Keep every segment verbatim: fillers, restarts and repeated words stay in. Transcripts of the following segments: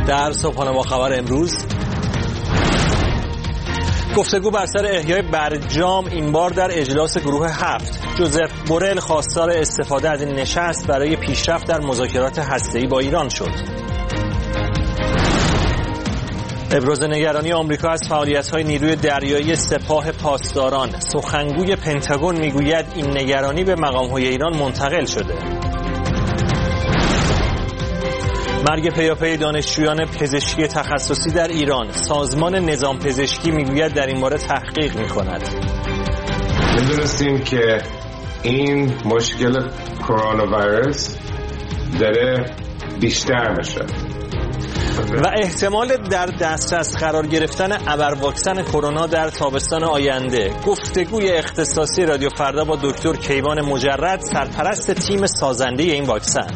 در صبحانه با خبر امروز، گفتگو بر سر احیای برجام این بار در اجلاس گروه هفت. جوزف بورل خواستار استفاده از این نشست برای پیشرفت در مذاکرات هسته‌ای با ایران شد. ابراز نگرانی آمریکا از فعالیت‌های نیروی دریایی سپاه پاسداران. سخنگوی پنتاگون میگوید این نگرانی به مقام‌های ایران منتقل شده. مرگ پیاپی دانشجویان پزشکی تخصصی در ایران. سازمان نظام پزشکی میگوید در این باره تحقیق می‌کند. می‌دونستیم که این مشکل کرونا ویروس داره بیشتر میشه و احتمال در دسترس قرار گرفتن ابرواکسن کرونا در تابستان آینده. گفتگوی اختصاصی رادیو فردا با دکتر کیوان مجرد، سرپرست تیم سازنده این واکسن.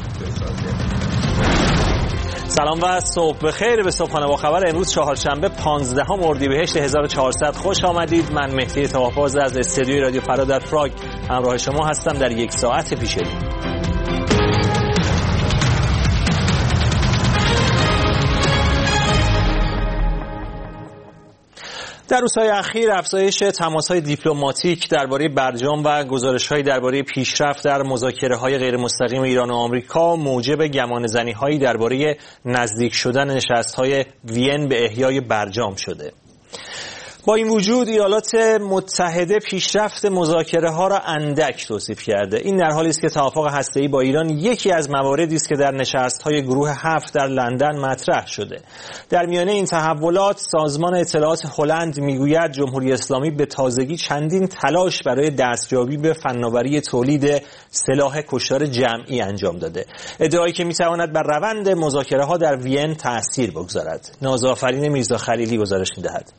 سلام و صبح بخیر به صبحانه با خبر امروز چهارشنبه پانزدهم اردیبهشت هزار و چهارصد خوش آمدید. من مهدی طاهرپاز از استودیوی رادیو فردا در پراگ همراه شما هستم در یک ساعت پیش رو. در روزهای اخیر افزایش تماس‌های دیپلماتیک درباره برجام و گزارش‌های درباره پیشرفت در مذاکره‌های غیرمستقیم ایران و آمریکا موجب گمانه‌زنی‌هایی درباره نزدیک شدن نشست‌های وین به احیای برجام شده. با این وجود ایالات متحده پیشرفت مذاکره‌ها را اندک توصیف کرده. این در حالی است که توافق هسته‌ای با ایران یکی از مواردی است که در نشست‌های گروه هفت در لندن مطرح شده. در میانه این تحولات سازمان اطلاعات هلند میگوید جمهوری اسلامی به تازگی چندین تلاش برای دستیابی به فناوری تولید سلاح کشتار جمعی انجام داده. ادعایی که میتواند بر روند مذاکره‌ها در وین تأثیر بگذارد. نازآفرین میرزا خلیلی گزارش می‌دهد.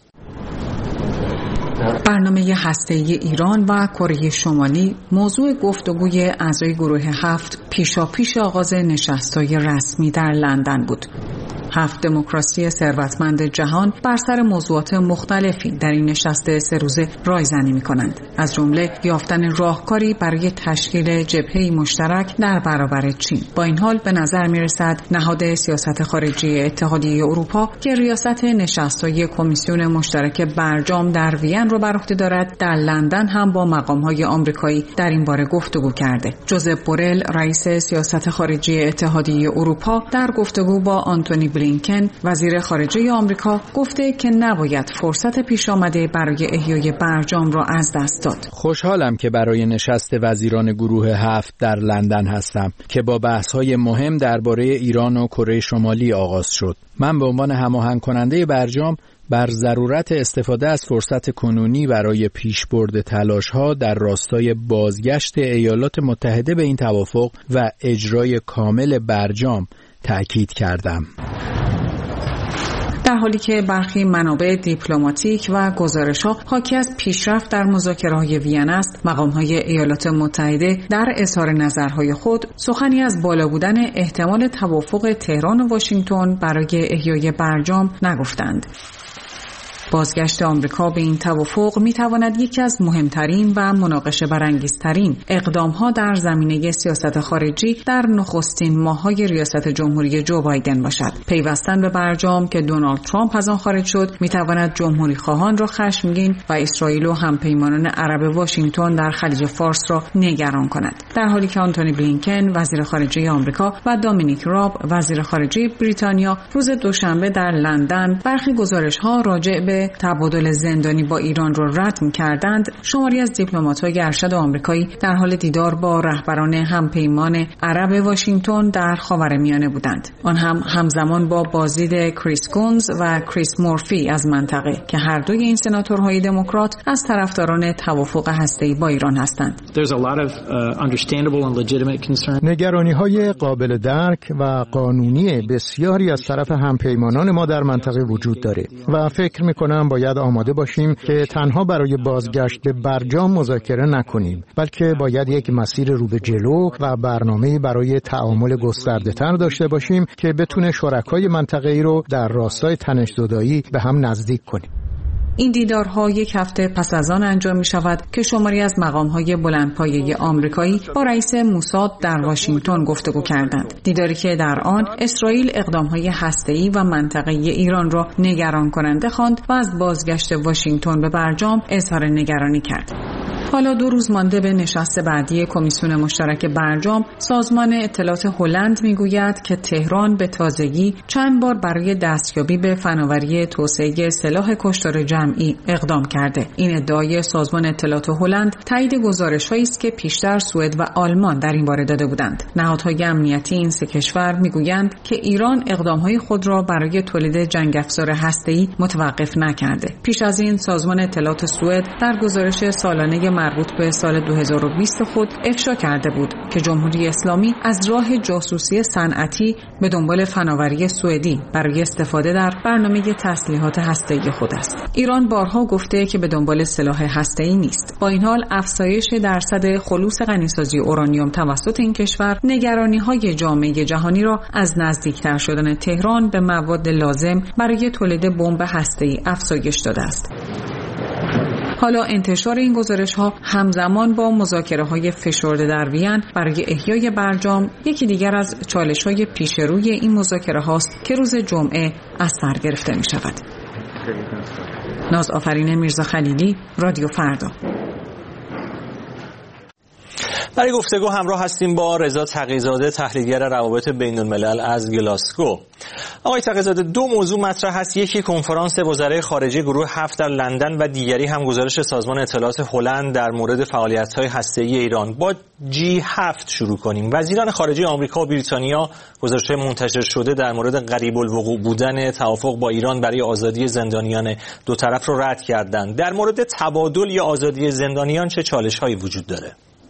برنامه هسته‌ای ایران و کره شمالی موضوع گفتگوی اعضای گروه هفت پیشاپیش آغاز نشست‌های رسمی در لندن بود. هفت دموکراسی ثروتمند جهان بر سر موضوعات مختلفی در این نشست سه روزه رایزنی می‌کنند، از جمله یافتن راهکاری برای تشکیل جبهه‌ای مشترک در برابر چین. با این حال به نظر می‌رسد نهاد سیاست خارجی اتحادیه اروپا که ریاست نشست‌های کمیسیون مشترک برجام در وین را بر عهده دارد، در لندن هم با مقام‌های آمریکایی در این باره گفتگو کرده. جوزف بورل رئیس سیاست خارجی اتحادیه اروپا در گفتگو با آنتونی بلینکن وزیر خارجه آمریکا گفته که نباید فرصت پیش آمده برای احیای برجام را از دست داد. خوشحالم که برای نشست وزیران گروه هفت در لندن هستم که با بحث‌های مهم درباره ایران و کره شمالی آغاز شد. من به عنوان هماهنگ کننده برجام بر ضرورت استفاده از فرصت کنونی برای پیشبرد تلاش‌ها در راستای بازگشت ایالات متحده به این توافق و اجرای کامل برجام تأکید کردم. در حالی که برخی منابع دیپلماتیک و گزارش‌ها حاکی از پیشرفت در مذاکره‌های وین است، مقام‌های ایالات متحده در اظهار نظرهای خود سخنی از بالا بودن احتمال توافق تهران و واشنگتن برای احیای برجام نگفتند. بازگشت آمریکا به این توافق می‌تواند یکی از مهمترین و مناقشه برانگیزترین اقدام‌ها در زمینه سیاست خارجی در نخستین ماه‌های ریاست جمهوری جو بایدن باشد. پیوستن به برجام که دونالد ترامپ از آن خارج شد، می‌تواند جمهوری‌خواهان را خشمگین و اسرائیل و همپیمانان عرب واشنگتن در خلیج فارس را نگران کند. در حالی که آنتونی بلینکن وزیر خارجه آمریکا و دامینیک راب وزیر خارجه بریتانیا روز دوشنبه در لندن برخی گزارش‌ها راجع به تبادل زندانی با ایران را رد می‌کردند، شماری از دیپلمات‌های ارشد آمریکایی در حال دیدار با رهبران همپیمان عرب واشنگتن در خاورمیانه بودند. آن هم همزمان با بازدید کریس کونز و کریس مورفی از منطقه که هر دوی این سناتورهای دموکرات از طرفداران توافق هسته‌ای با ایران هستند. نگرانی‌های قابل درک و قانونی بسیاری از طرف همپیمانان ما در منطقه وجود دارد و فکر می‌کنم باید آماده باشیم که تنها برای بازگشت به برجام مذاکره نکنیم، بلکه باید یک مسیر رو به جلو و برنامه‌ای برای تعامل گسترده‌تر داشته باشیم که بتونه شرکای منطقه‌ای رو در راستای تنش‌زدایی به هم نزدیک کنیم. این دیدارها یک هفته پس از آن انجام می شود که شماری از مقام‌های بلندپایه آمریکایی با رئیس موساد در واشنگتن گفتگو کردند. دیداری که در آن اسرائیل اقدام‌های هسته‌ای و منطقه‌ای ایران را نگران کننده خواند و از بازگشت واشنگتن به برجام اظهار نگرانی کرد. حالا دو روز مانده به نشست بعدی کمیسیون مشترک برجام، سازمان اطلاعات هلند میگوید که تهران به تازگی چند بار برای دستیابی به فناوری توسعه سلاح کشتار جمعی اقدام کرده. این ادعای سازمان اطلاعات هلند تایید گزارش‌هایی است که پیشتر سوئد و آلمان در این باره داده بودند. نهادهای امنیتی این سه کشور میگویند که ایران اقدام‌های خود را برای تولید جنگ افزار هسته‌ای متوقف نکرده. پیش از این سازمان اطلاعات سوئد در گزارش سالانه مربوط به سال دو هزار و بیست خود افشا کرده بود که جمهوری اسلامی از راه جاسوسی صنعتی به دنبال فناوری سوئدی برای استفاده در برنامه تسلیحات هسته‌ای خود است. ایران بارها گفته که به دنبال سلاح هسته‌ای نیست. با این حال افزایش درصد خلوص غنیسازی اورانیوم توسط این کشور نگرانی‌های جامعه جهانی را از نزدیکتر شدن تهران به مواد لازم برای تولید بمب هسته‌ای افزایش داده است. حالا انتشار این گزارش‌ها همزمان با مذاکره‌های فشرده در وین برای احیای برجام یکی دیگر از چالش‌های پیش روی این مذاکره‌هاست که روز جمعه از سر گرفته می‌شود. نازآفرین میرزا خلیلی، رادیو فردا. برای گفتگو همراه هستیم با رضا تقی‌زاده، تحلیلگر روابط بین الملل از گلاسگو. آقای تقی‌زاده، دو موضوع مطرح هست، یکی کنفرانس وزرای خارجه گروه هفت در لندن و دیگری هم گزارش سازمان اطلاعات هلند در مورد فعالیت‌های هسته‌ای ایران. با جی هفت شروع کنیم. وزیران خارجه آمریکا و بریتانیا گزارش‌های منتشر شده در مورد قریب الوقوع بودن توافق با ایران برای آزادی زندانیان دو طرف رو رد کردند. در مورد تبادل یا آزادی زندانیان چه چالش‌هایی وجود داره؟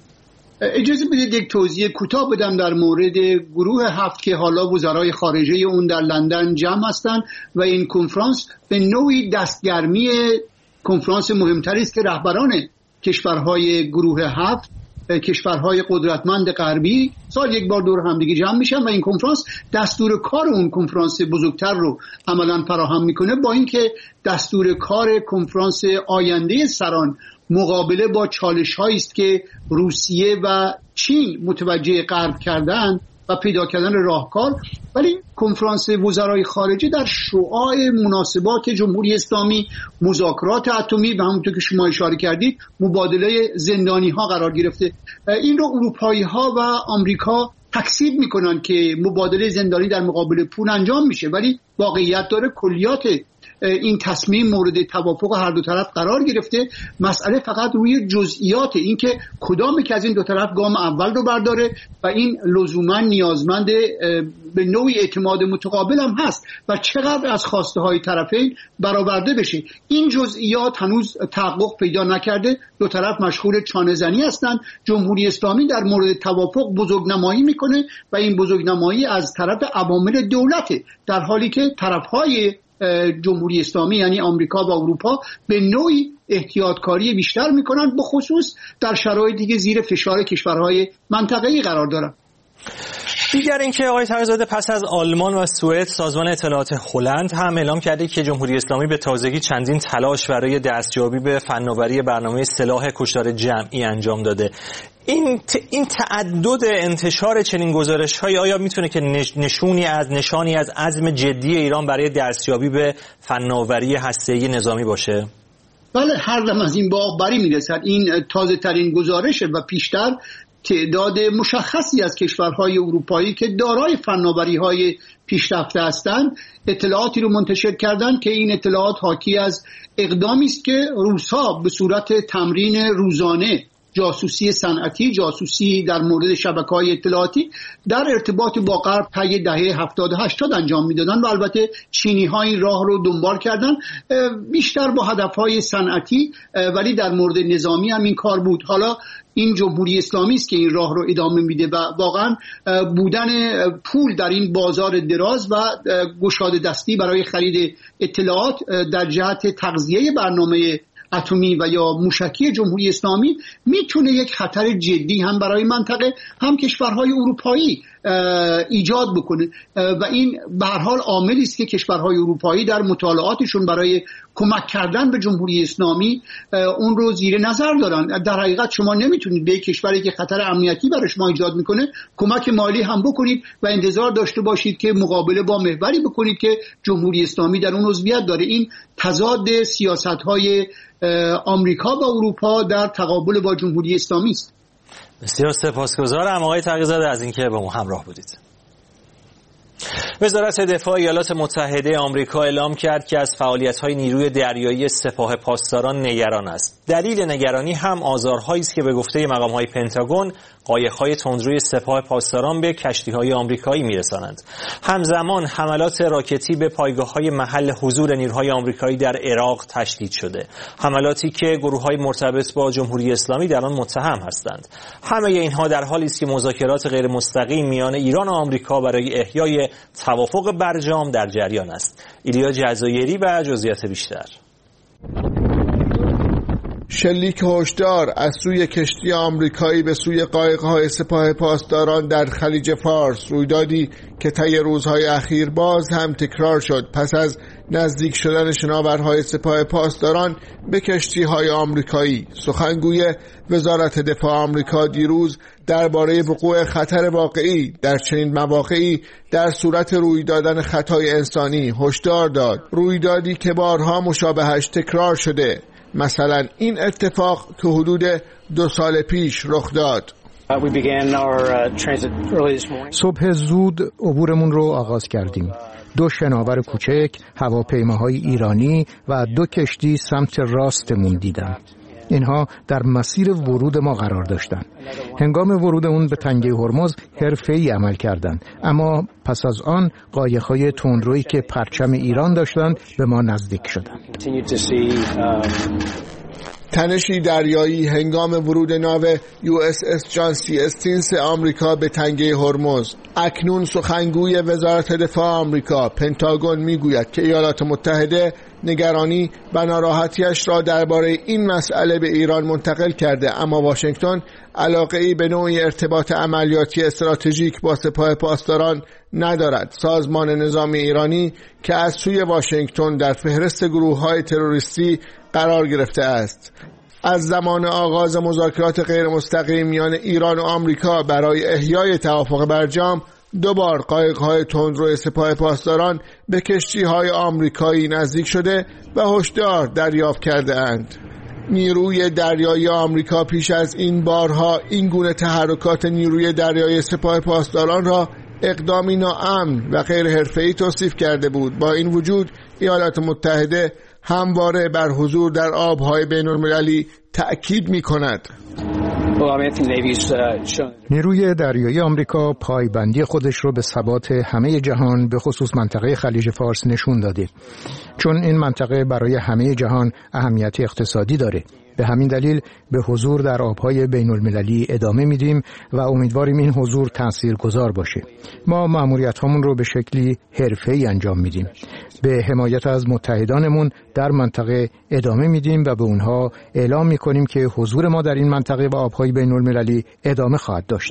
اجازه بدید یک توضیح کوتاه بدم در مورد گروه هفت که حالا وزرای خارجه اون در لندن جمع هستند و این کنفرانس به نوعی دستگرمی کنفرانس مهمتری است که رهبران کشورهای گروه هفت، کشورهای قدرتمند غربی سال یک بار دور همدیگه جمع میشن و این کنفرانس دستور کار اون کنفرانس بزرگتر رو عملاً فراهم میکنه، با اینکه دستور کار کنفرانس آینده سران مقابله با چالش‌هایی است که روسیه و چین متوجه غرب کردن و پیدا کردن راهکار، ولی کنفرانس وزرای خارجه در شعاع مناسبات جمهوری اسلامی، مذاکرات اتمی و همونطور که شما اشاره کردید مبادله زندانی‌ها قرار گرفته. این رو اروپایی‌ها و آمریکا تکذیب میکنن که مبادله زندانی در مقابل پول انجام میشه، ولی واقعیت داره کلیات این تصمیم مورد توافق هر دو طرف قرار گرفته. مسئله فقط روی جزئیات، این که کدام که از این دو طرف گام اول رو برداره و این لزوما نیازمند به نوعی اعتماد متقابل هم هست و چقدر از خواسته های طرفین برآورده بشه. این جزئیات هنوز تحقق پیدا نکرده. دو طرف مشغول چانه زنی هستند. جمهوری اسلامی در مورد توافق بزرگنمایی میکنه و این بزرگنمایی از طرف عوامل دولته، در حالی که طرفهای جمهوری اسلامی یعنی آمریکا و اروپا به نوعی احتیاطکاری بیشتر میکنن، به خصوص در شرایطی که زیر فشار کشورهای منطقه‌ای قرار دارن. دیگر اینکه آقای تقی‌زاده، پس از آلمان و سوئد سازمان اطلاعات هلند هم اعلام کرده که جمهوری اسلامی به تازگی چندین تلاش برای دستیابی به فناوری برنامه سلاح کشتار جمعی انجام داده. این ت... این تعدد انتشار چنین گزارش‌هایی آیا میتونه که نشونی از نشانی از عزم جدی ایران برای دستیابی به فناوری هسته‌ای نظامی باشه؟ بله، هر دم از این باغ بری میرسد. این تازه ترین گزارشه و پیشتر تعداد مشخصی از کشورهای اروپایی که دارای فناوری‌های پیشرفته هستند اطلاعاتی رو منتشر کردند که این اطلاعات حاکی از اقدامی است که روس‌ها به صورت تمرین روزانه جاسوسی صنعتی، جاسوسی در مورد شبکه‌های اطلاعاتی در ارتباط با غرب طی دهه هفتاد و هشتاد انجام می‌دادن و البته چینی‌ها این راه رو دنبال کردن، بیشتر با هدف‌های صنعتی، ولی در مورد نظامی هم این کار بود. حالا این جمهوری اسلامی است که این راه رو ادامه میده و واقعا بودن پول در این بازار دراز و گشاده دستی برای خرید اطلاعات در جهت تغذیه برنامه اتمی و یا موشکی جمهوری اسلامی میتونه یک خطر جدی هم برای منطقه هم کشورهای اروپایی ایجاد بکنه و این به هر حال عاملی است که کشورهای اروپایی در مطالعاتشون برای کمک کردن به جمهوری اسلامی اون رو زیر نظر دارن. در حقیقت شما نمیتونید به یک کشوری که خطر امنیتی برای شما ایجاد میکنه کمک مالی هم بکنید و انتظار داشته باشید که مقابله با محوری بکنید که جمهوری اسلامی در اون عضویت داره. این تضاد سیاست‌های آمریکا و اروپا در تقابل با جمهوری اسلامی است. بسیار سپاسگزارم آقای تقی‌زاده از اینکه با ما همراه بودید. وزارت دفاع ایالات متحده آمریکا اعلام کرد که از فعالیت‌های نیروی دریایی سپاه پاسداران نگران است. دلیل نگرانی هم آزارهایی است که به گفته مقام‌های پنتاگون قایق‌های تندروی سپاه پاسداران به کشتی‌های آمریکایی می‌رسانند. همزمان حملات راکتی به پایگاه‌های محل حضور نیروهای آمریکایی در عراق تشدید شده. حملاتی که گروه‌های مرتبط با جمهوری اسلامی در آن متهم هستند. همه اینها در حالی است که مذاکرات غیر مستقیم میان ایران و آمریکا برای احیای توافق برجام در جریان است. ایلیا جزایری و جزئیات بیشتر. شلیک هشدار از سوی کشتی آمریکایی به سوی قایق‌های سپاه پاسداران در خلیج فارس، رویدادی که طی روزهای اخیر باز هم تکرار شد پس از نزدیک شدن شناورهای سپاه پاسداران به کشتی‌های آمریکایی. سخنگوی وزارت دفاع آمریکا دیروز درباره وقوع خطر واقعی در چنین مواقعی در صورت روی دادن خطای انسانی هشدار داد، رویدادی که بارها مشابهش تکرار شده. مثلا این اتفاق که حدود دو سال پیش رخ داد. صبح زود عبورمون رو آغاز کردیم. دو شناور کوچک، هواپیماهای ایرانی و دو کشتی سمت راستمون دیدم. اینها در مسیر ورود ما قرار داشتند. هنگام ورود اون به تنگه هرمز حرفه‌ای عمل کردند، اما پس از آن قایق‌های تندرویی که پرچم ایران داشتند به ما نزدیک شدند. تنشی دریایی هنگام ورود ناو یو اس اس جان سی استینس آمریکا به تنگه هرمز. اکنون سخنگوی وزارت دفاع آمریکا پنتاگون میگوید که ایالات متحده نگرانی و ناراحتیش را درباره این مسئله به ایران منتقل کرده، اما واشنگتن علاقه‌ای به نوعی ارتباط عملیاتی استراتژیک با سپاه پاسداران ندارد. سازمان نظامی ایرانی که از سوی واشنگتن در فهرست گروه‌های تروریستی قرار گرفته است، از زمان آغاز مذاکرات غیر مستقیم میان ایران و آمریکا برای احیای توافق برجام دو بار قایق‌های تندرو سپاه پاسداران به کشتی‌های آمریکایی نزدیک شده و هشدار دریافت کرده اند. نیروی دریایی آمریکا پیش از این بارها این گونه تحرکات نیروی دریایی سپاه پاسداران را اقدامی ناامن و غیر حرفه‌ای توصیف کرده بود. با این وجود ایالات متحده همواره بر حضور در آب‌های بین‌المللی تأکید می‌کند. نیروی دریایی آمریکا پایبندی خودش رو به ثبات همه جهان به خصوص منطقه خلیج فارس نشون داده، چون این منطقه برای همه جهان اهمیت اقتصادی داره. به همین دلیل به حضور در آبهای بین المللی ادامه میدیم و امیدواریم این حضور تاثیرگذار باشه. ما مأموریت هامون رو به شکلی حرفه‌ای انجام میدیم. به حمایت از متحدانمون در منطقه ادامه میدیم و به اونها اعلام میکنیم که حضور ما در این منطقه و آبهای بین المللی ادامه خواهد داشت.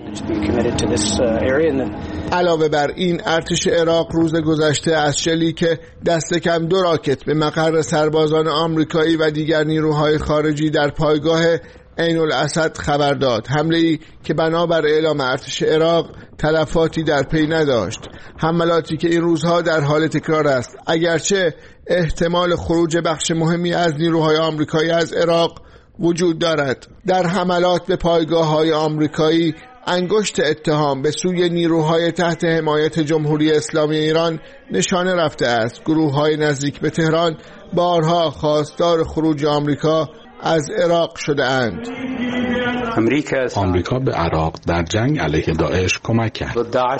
علاوه بر این، ارتش عراق روز گذشته از شلیک دست کم دو راکت به مقر سربازان آمریکایی و دیگر نیروهای خارجی در پایگاه عین الاسد خبر داد. حمله‌ای که بنابر اعلام ارتش عراق تلفاتی در پی نداشت. حملاتی که این روزها در حال تکرار است، اگرچه احتمال خروج بخش مهمی از نیروهای آمریکایی از عراق وجود دارد. در حملات به پایگاه‌های آمریکایی انگشت اتهام به سوی نیروهای تحت حمایت جمهوری اسلامی ایران نشانه رفته است. گروه‌های نزدیک به تهران بارها خواستار خروج آمریکا از عراق شده اند. آمریکا به عراق در جنگ علیه داعش کمک کرد.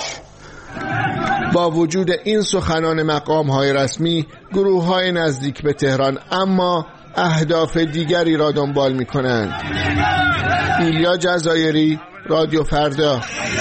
با وجود این سخنان مقام‌های رسمی، گروه‌های نزدیک به تهران اما اهداف دیگری را دنبال می‌کنند. ایلیا جزایری، رادیو فردا.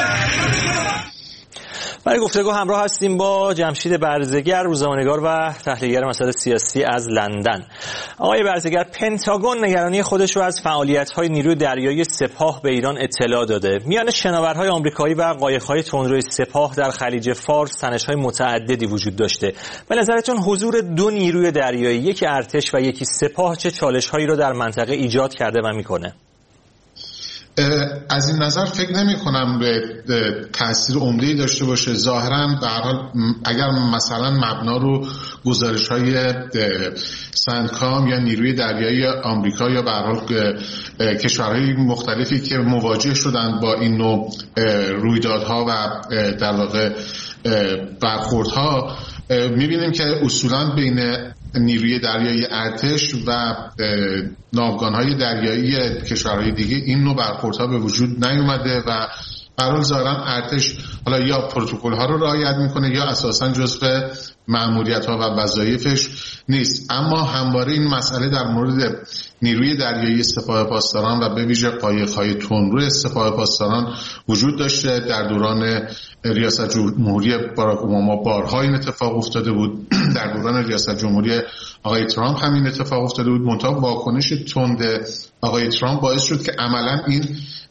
برای گفتگو همراه هستیم با جمشید برزگر، روزنامه‌نگار و تحلیلگر مسائل سیاسی از لندن. آقای برزگر، پنتاگون نگرانی خودش رو از فعالیت‌های نیروی دریایی سپاه به ایران اطلاع داده. میان شناورهای آمریکایی و قایق‌های تندروی سپاه در خلیج فارس تنش‌های متعددی وجود داشته. به نظرتون حضور دو نیروی دریایی، یکی ارتش و یکی سپاه، چه چالش‌هایی رو در منطقه ایجاد کرده و می‌کنه؟ از این نظر فکر نمی کنم به تأثیر عمده‌ای داشته باشه. ظاهراً به هر حال اگر مثلا مبنا رو گزارش‌های سندکام یا نیروی دریایی آمریکا یا به هر حال کشورهای مختلفی که مواجه شدن با این نوع رویدادها و در واقع برخوردها، می‌بینیم که اصولاً بین نیروی دریایی ارتش و ناوگان‌های دریایی کشورهای دیگه این نوع برخوردها به وجود نیومده و برای ظاهراً ارتش حالا یا پروتکل‌ها رو رعایت میکنه یا اساساً جزو مأموریت‌ها و وظایفش نیست. اما همواره این مسئله در مورد نیروی دریایی سپاه پاسداران و به ویژه قایق‌های تندرو سپاه پاسداران وجود داشته. در دوران ریاست جمهوری باراک اوباما بارها این اتفاق افتاده بود. در دوران ریاست جمهوری آقای ترامپ هم این اتفاق افتاده بود. منتها واکنش تند آقای ترامپ باعث شد که عملاً این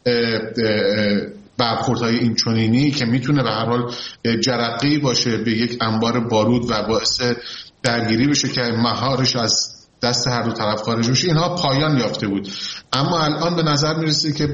برخوردهای این چنینی که میتونه به هر حال جرقه‌ای باشه به یک انبار بارود و باعث درگیری بشه که مهارش از دست هر دو طرف خارج بشه، اینها پایان یافته بود. اما الان به نظر میرسه که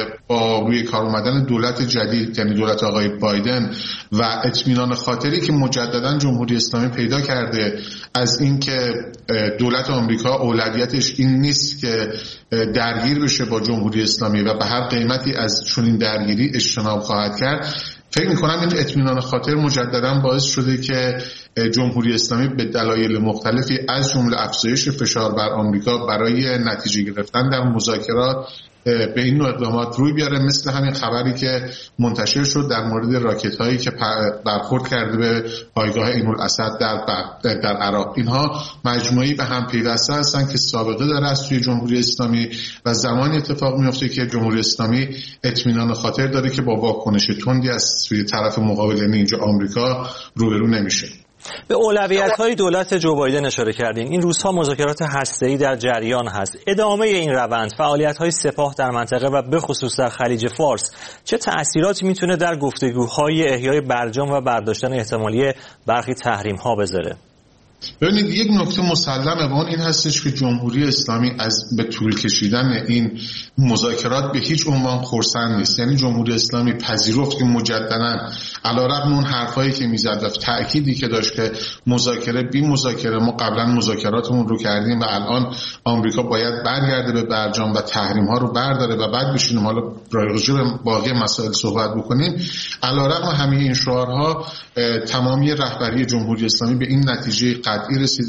با روی کار اومدن دولت جدید، یعنی دولت آقای بایدن و اطمینان خاطری که مجددا جمهوری اسلامی پیدا کرده از اینکه دولت آمریکا اولویتش این نیست که درگیر بشه با جمهوری اسلامی و به هر قیمتی از چنین درگیری اجتناب خواهد کرد، فکر می‌کنم این اطمینان خاطر مجددا باعث شده که جمهوری اسلامی به دلایل مختلفی از جمله افزایش فشار بر آمریکا برای نتیجه گرفتن در مذاکرات به این نوع اقدامات روی بیاره، مثل همین خبری که منتشر شد در مورد راکت هایی که برخورد کرده به پایگاه عین الاسد در در عراق. اینها مجموعی به هم پیوسته هستند که سابقه داره از توی جمهوری اسلامی و زمانی اتفاق میفته که جمهوری اسلامی اطمینان خاطر داره که با واکنش تندی از سوی طرف مقابل، یعنی اینجا آمریکا، روبرو نمیشه. به اولویت‌های دولت جو بایدن اشاره کردین. این روزها مذاکرات هسته‌ای در جریان هست. ادامه این روند، فعالیت‌های سپاه در منطقه و به خصوص در خلیج فارس چه تأثیراتی میتونه در گفتگوهای احیای برجام و برداشتن احتمالی برخی تحریم‌ها بذاره؟ ببینید، یک نکته مسلمه و اون این هستش که جمهوری اسلامی از به طول کشیدن این مذاکرات به هیچ عنوان خرسند نیست. یعنی جمهوری اسلامی پذیرفت که مجددا علیرغم اون حرفایی که میزد و تأکیدی که داشت که مذاکره بی مذاکره، ما قبلا مذاکراتمون رو کردیم و الان آمریکا باید برگرده به برجام و تحریم ها رو برداره و بعد بشینیم حالا راجع به باقی مسائل صحبت بکنیم. علیرغم همه این شعارها تمامی رهبری جمهوری اسلامی به این نتیجه قطعی رسید،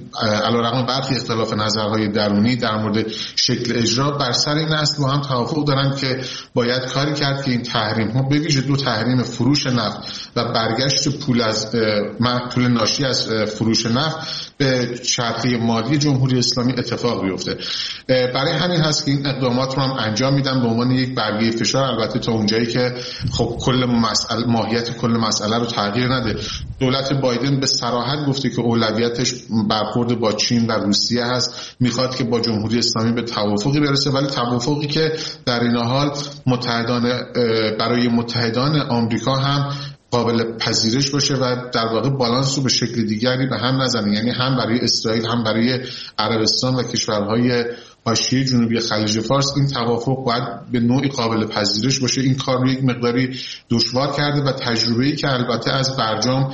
علیرغم برخی اختلاف نظرهای درونی در مورد شکل اجرا، بر سر این اصل با هم توافق دارند که باید کاری کرد که این تحریم ها به ویژه دو تحریم فروش نفت و برگشت پول از پول ناشی از فروش نفت به چرخه مالی جمهوری اسلامی اتفاق بیفته. برای همین هست که این اقدامات رو هم انجام میدن به عنوان یک برگه فشار، البته تا اونجایی که خب کل مسئله، ماهیت کل مسئله رو تغییر نده. دولت بایدن به صراحت گفته که اولویتش برخورد با چین و روسیه هست، میخواد که با جمهوری اسلامی به توافقی برسه، ولی توافقی که در این حال متحدان برای متحدان آمریکا هم قابل پذیرش باشه و در واقع بالانس رو به شکل دیگری به هم نزنه. یعنی هم برای اسرائیل هم برای عربستان و کشورهای حاشیه جنوبی خلیج فارس این توافق باید به نوعی قابل پذیرش باشه. این کار رو یک مقداری دشوار کرده و تجربه‌ای که البته از برجام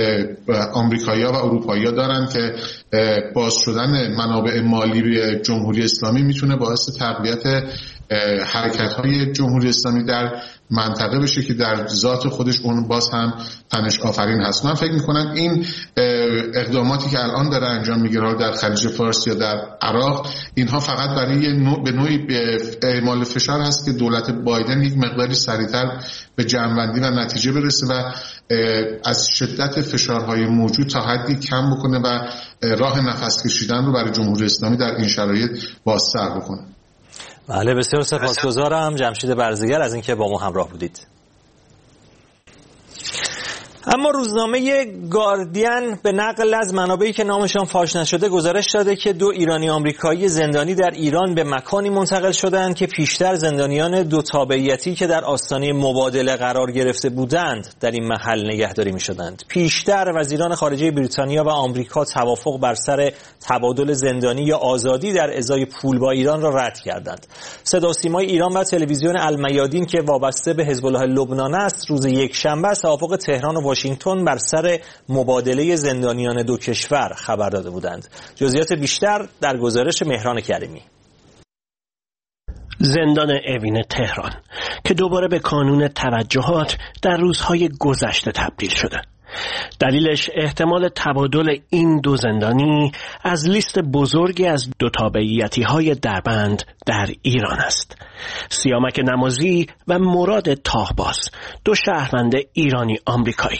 آمریکایی‌ها و اروپایی‌ها دارن که باز شدن منابع مالی به جمهوری اسلامی میتونه باعث تقویت حرکت‌های جمهوری اسلامی در منطقه بشه که در ذات خودش اون باز هم تنش آفرین هست. من فکر می‌کنم این اقداماتی که الان داره انجام میگیره در خلیج فارس یا در عراق، اینها فقط برای نوع به نوعی به اعمال فشار هست که دولت بایدن یک مقداری سریعتر به جمع‌بندی و نتیجه برسه و از شدت فشارهای موجود تا حدی کم بکنه و راه نفس کشیدن رو برای جمهوری اسلامی در این شرایط بازتر بکنه. بله، بسیار سپاسگزارم جمشید برزگر از اینکه با ما همراه بودید. اما روزنامه گاردین به نقل از منابعی که نامشان فاش نشده گزارش داده که دو ایرانی آمریکایی زندانی در ایران به مکانی منتقل شدند که پیشتر زندانیان دو تابعیتی که در آستانه مبادله قرار گرفته بودند در این محل نگهداری می‌شدند. پیشتر وزیران خارجه بریتانیا و آمریکا توافق بر سر تبادل زندانی یا آزادی در ازای پول با ایران را رد کردند. صدا و سیمای ایران و تلویزیون المیادین که وابسته به حزب الله لبنان است روز یکشنبه از توافق تهران و واشنگتن بر سر مبادله زندانیان دو کشور خبر داده بودند. جزئیات بیشتر در گزارش مهران کریمی. زندان اوین تهران که دوباره به کانون توجهات در روزهای گذشته تبدیل شده. دلیلش احتمال تبادل این دو زندانی از لیست بزرگی از دو تابعیتی‌های دربند در ایران است. سیامک نمازی و مراد تاهباز، دو شهروند ایرانی آمریکایی.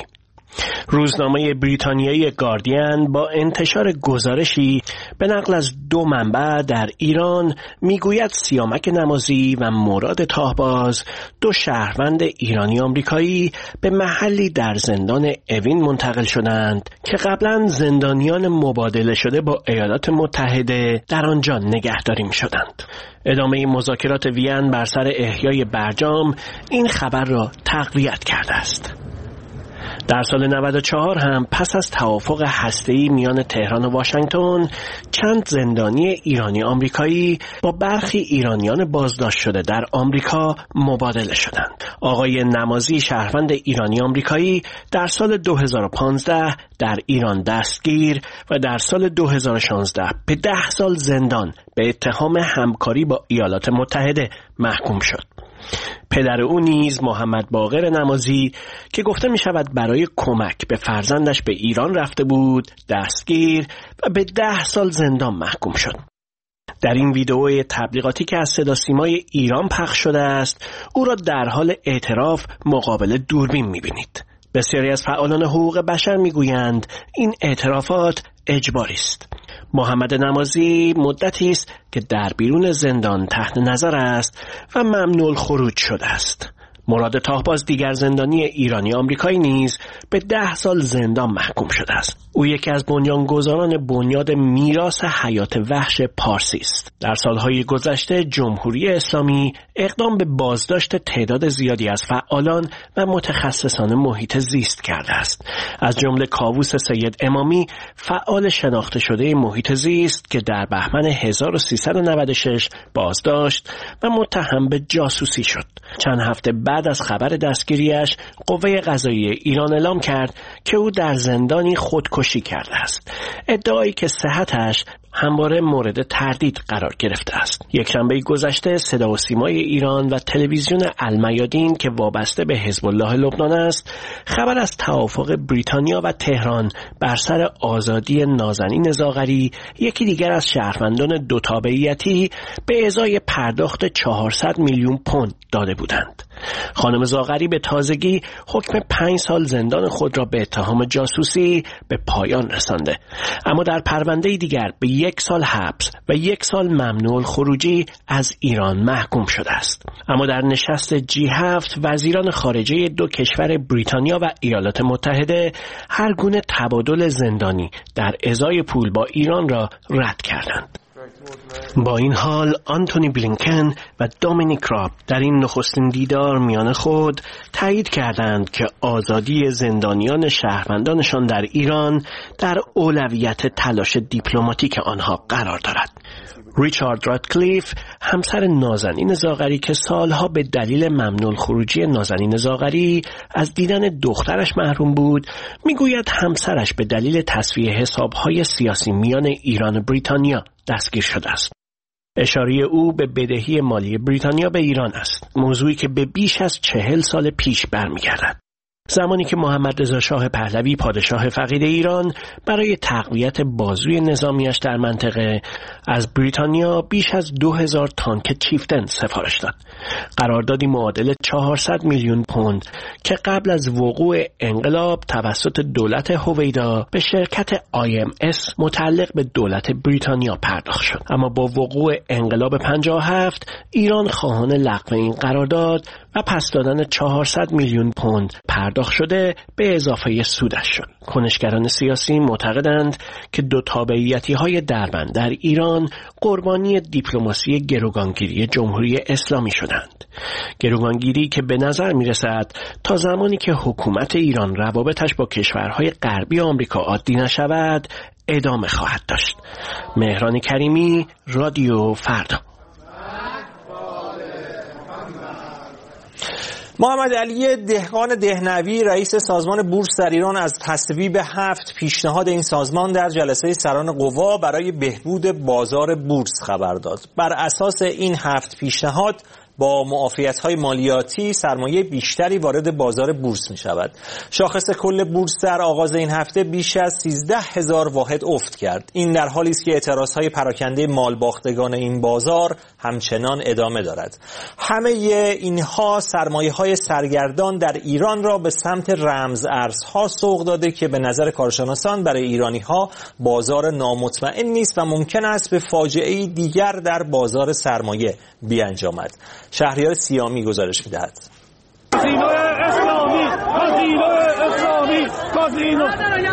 روزنامه بریتانیایی گاردین با انتشار گزارشی به نقل از دو منبع در ایران میگوید سیامک نمازی و مراد تاهباز، دو شهروند ایرانی آمریکایی، به محلی در زندان اوین منتقل شدند که قبلا زندانیان مبادله شده با ایالات متحده در آنجا نگهداری می‌شدند. ادامه مذاکرات وین بر سر احیای برجام این خبر را تقویت کرده است. در سال نود و چهار هم پس از توافق هسته‌ای میان تهران و واشنگتن، چند زندانی ایرانی آمریکایی با برخی ایرانیان بازداشت شده در آمریکا مبادله شدند. آقای نمازی، شهروند ایرانی آمریکایی، در سال دو هزار و پانزده در ایران دستگیر و در سال دو هزار و شانزده به ده سال زندان به اتهام همکاری با ایالات متحده محکوم شد. پدر او نیز محمد باقر نمازی که گفته می شود برای کمک به فرزندش به ایران رفته بود، دستگیر و به ده سال زندان محکوم شد. در این ویدئوی تبلیغاتی که از صدا سیمای ایران پخش شده است، او را در حال اعتراف مقابل دوربین می بینید. بسیاری از فعالان حقوق بشر می گویند این اعترافات اجباری است. محمد نمازی مدتی است که در بیرون زندان تحت نظر است و ممنوع الخروج شده است. مراد تاهباز، دیگر زندانی ایرانی آمریکایی، نیز به ده سال زندان محکوم شده است. او یکی از بنیانگذاران بنیاد میراث حیات وحش پارسی است. در سالهای گذشته جمهوری اسلامی اقدام به بازداشت تعداد زیادی از فعالان و متخصصان محیط زیست کرده است. از جمله کاووس سید امامی، فعال شناخته شده محیط زیست که در بهمن هزار و سیصد و نود و شش بازداشت و متهم به جاسوسی شد. چند هفته بعد از خبر دستگیریش، قوه قضاییه ایران اعلام کرد که او در زندانی خودکشی کرده است. ادعایی که صحتش همواره مورد تردید قرار گرفته است. یک شنبه گذشته صدا و سیمای ایران و تلویزیون المیادین که وابسته به حزب الله لبنان است، خبر از توافق بریتانیا و تهران بر سر آزادی نازنین زاغری، یکی دیگر از شهروندان دو تابعیتی، به ازای پرداخت چهارصد میلیون پوند داده بودند. خانم زاغری به تازگی حکم پنج سال زندان خود را به اتهام جاسوسی به پایان رسانده، اما در پرونده دیگر به یک سال حبس و یک سال ممنوع الخروجی از ایران محکوم شده است. اما در نشست جی هفت وزیران خارجه دو کشور بریتانیا و ایالات متحده هر گونه تبادل زندانی در ازای پول با ایران را رد کردند. با این حال آنتونی بلینکن و دومینیک راب در این نخستین دیدار میان خود تایید کردند که آزادی زندانیان شهروندانشان در ایران در اولویت تلاش دیپلماتیک آنها قرار دارد. ریچارد رادکلیف، همسر نازنین زاغری که سالها به دلیل ممنوع الخروجی نازنین زاغری از دیدن دخترش محروم بود، میگوید همسرش به دلیل تسویه حسابهای سیاسی میان ایران و بریتانیا دستگیر شده است. اشاره او به بدهی مالی بریتانیا به ایران است، موضوعی که به بیش از چهل سال پیش برمیگردد. زمانی که محمد رضا شاه پهلوی پادشاه فقید ایران برای تقویت بازوی نظامیش در منطقه از بریتانیا بیش از دو هزار تانک چیفتن سفارش داد. قراردادی معادل چهارصد میلیون پوند که قبل از وقوع انقلاب توسط دولت هویدا به شرکت آی ام اس متعلق به دولت بریتانیا پرداخت شد. اما با وقوع انقلاب پنجاه و هفت ایران خواهان لغو این قرارداد و پس دادن چهارصد میلیون پوند پرداخت شده به اضافه سودش شد. کنشگران سیاسی معتقدند که دو تابعیتی‌های دربند در ایران قربانی دیپلماسی گروگانگیری جمهوری اسلامی شدند. گروگانگیری که به نظر می‌رسد تا زمانی که حکومت ایران روابطش با کشورهای غربی آمریکا عادی نشود ادامه خواهد داشت. مهران کریمی، رادیو فردا. محمد علی دهقان دهنوی رئیس سازمان بورس در ایران از تصویب هفت پیشنهاد این سازمان در جلسه سران قوا برای بهبود بازار بورس خبر داد. بر اساس این هفت پیشنهاد با معافیت‌های مالیاتی سرمایه بیشتری وارد بازار بورس می شود. شاخص کل بورس در آغاز این هفته بیش از سیزده هزار واحد افت کرد. این در حالی است که اعتراضهای پراکنده مالباختگان این بازار همچنان ادامه دارد. همه اینها سرمایه‌های سرگردان در ایران را به سمت رمز ارزها سوق داده که به نظر کارشناسان برای ایرانی‌ها بازار نامطمئن نیست و ممکن است به فاجعه‌ای دیگر در بازار سرمایه بیانجامد. شهریار سیامی گزارش می‌دهد. کازینو اسلامی، کازینو اسلامی، کازینو.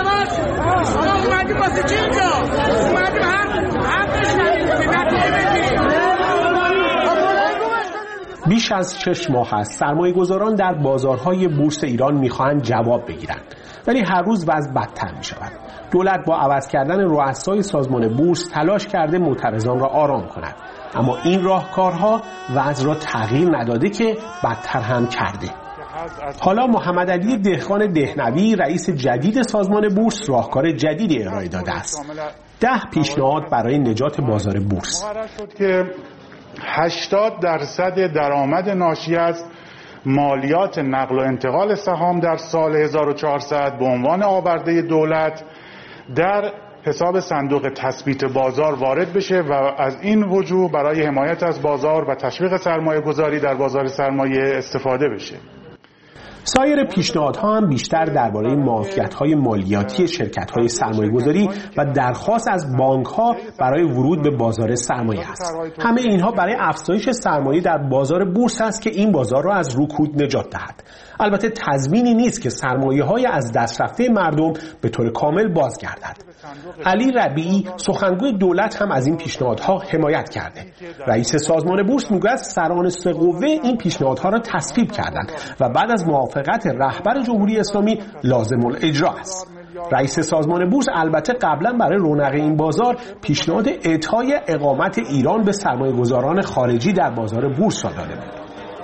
بیش از شش ماه است سرمایه‌گذاران در بازارهای بورس ایران می‌خواهند جواب بگیرند، ولی هر روز وضع بدتر می‌شود. دولت با عوض کردن رؤسای سازمان بورس تلاش کرده معترضان را آرام کند، اما این راهکارها وضع را تغییر نداده که بدتر هم کرده. حالا محمد علی دهقان دهنوی رئیس جدید سازمان بورس راهکار جدیدی ارائه داده است. ده پیشنهاد برای نجات بازار بورس. که هشتاد درصد درآمد ناشی از مالیات نقل و انتقال سهام در سال هزار و چهارصد به عنوان آورده دولت در حساب صندوق تثبیت بازار وارد بشه و از این وجوه برای حمایت از بازار و تشویق سرمایه گذاری در بازار سرمایه استفاده بشه. سایر پیشنهادها هم بیشتر درباره معافیت‌های مالیاتی شرکت‌های سرمایه‌گذاری و درخواست از بانک‌ها برای ورود به بازار سرمایه است. همه اینها برای افزایش سرمایه در بازار بورس است که این بازار را از رکود نجات دهد. البته تضمینی نیست که سرمایه‌های از دست رفته مردم به طور کامل بازگردد. علی ربیعی سخنگوی دولت هم از این پیشنهادها حمایت کرده. رئیس سازمان بورس میگوید سران سه قوه این پیشنهادها را تصویب کردند و بعد از موافقت رهبر جمهوری اسلامی لازم الاجرا است. رئیس سازمان بورس البته قبلا برای رونق این بازار پیشنهاد اعطای اقامت ایران به سرمایه‌گذاران خارجی در بازار بورس را داده بود.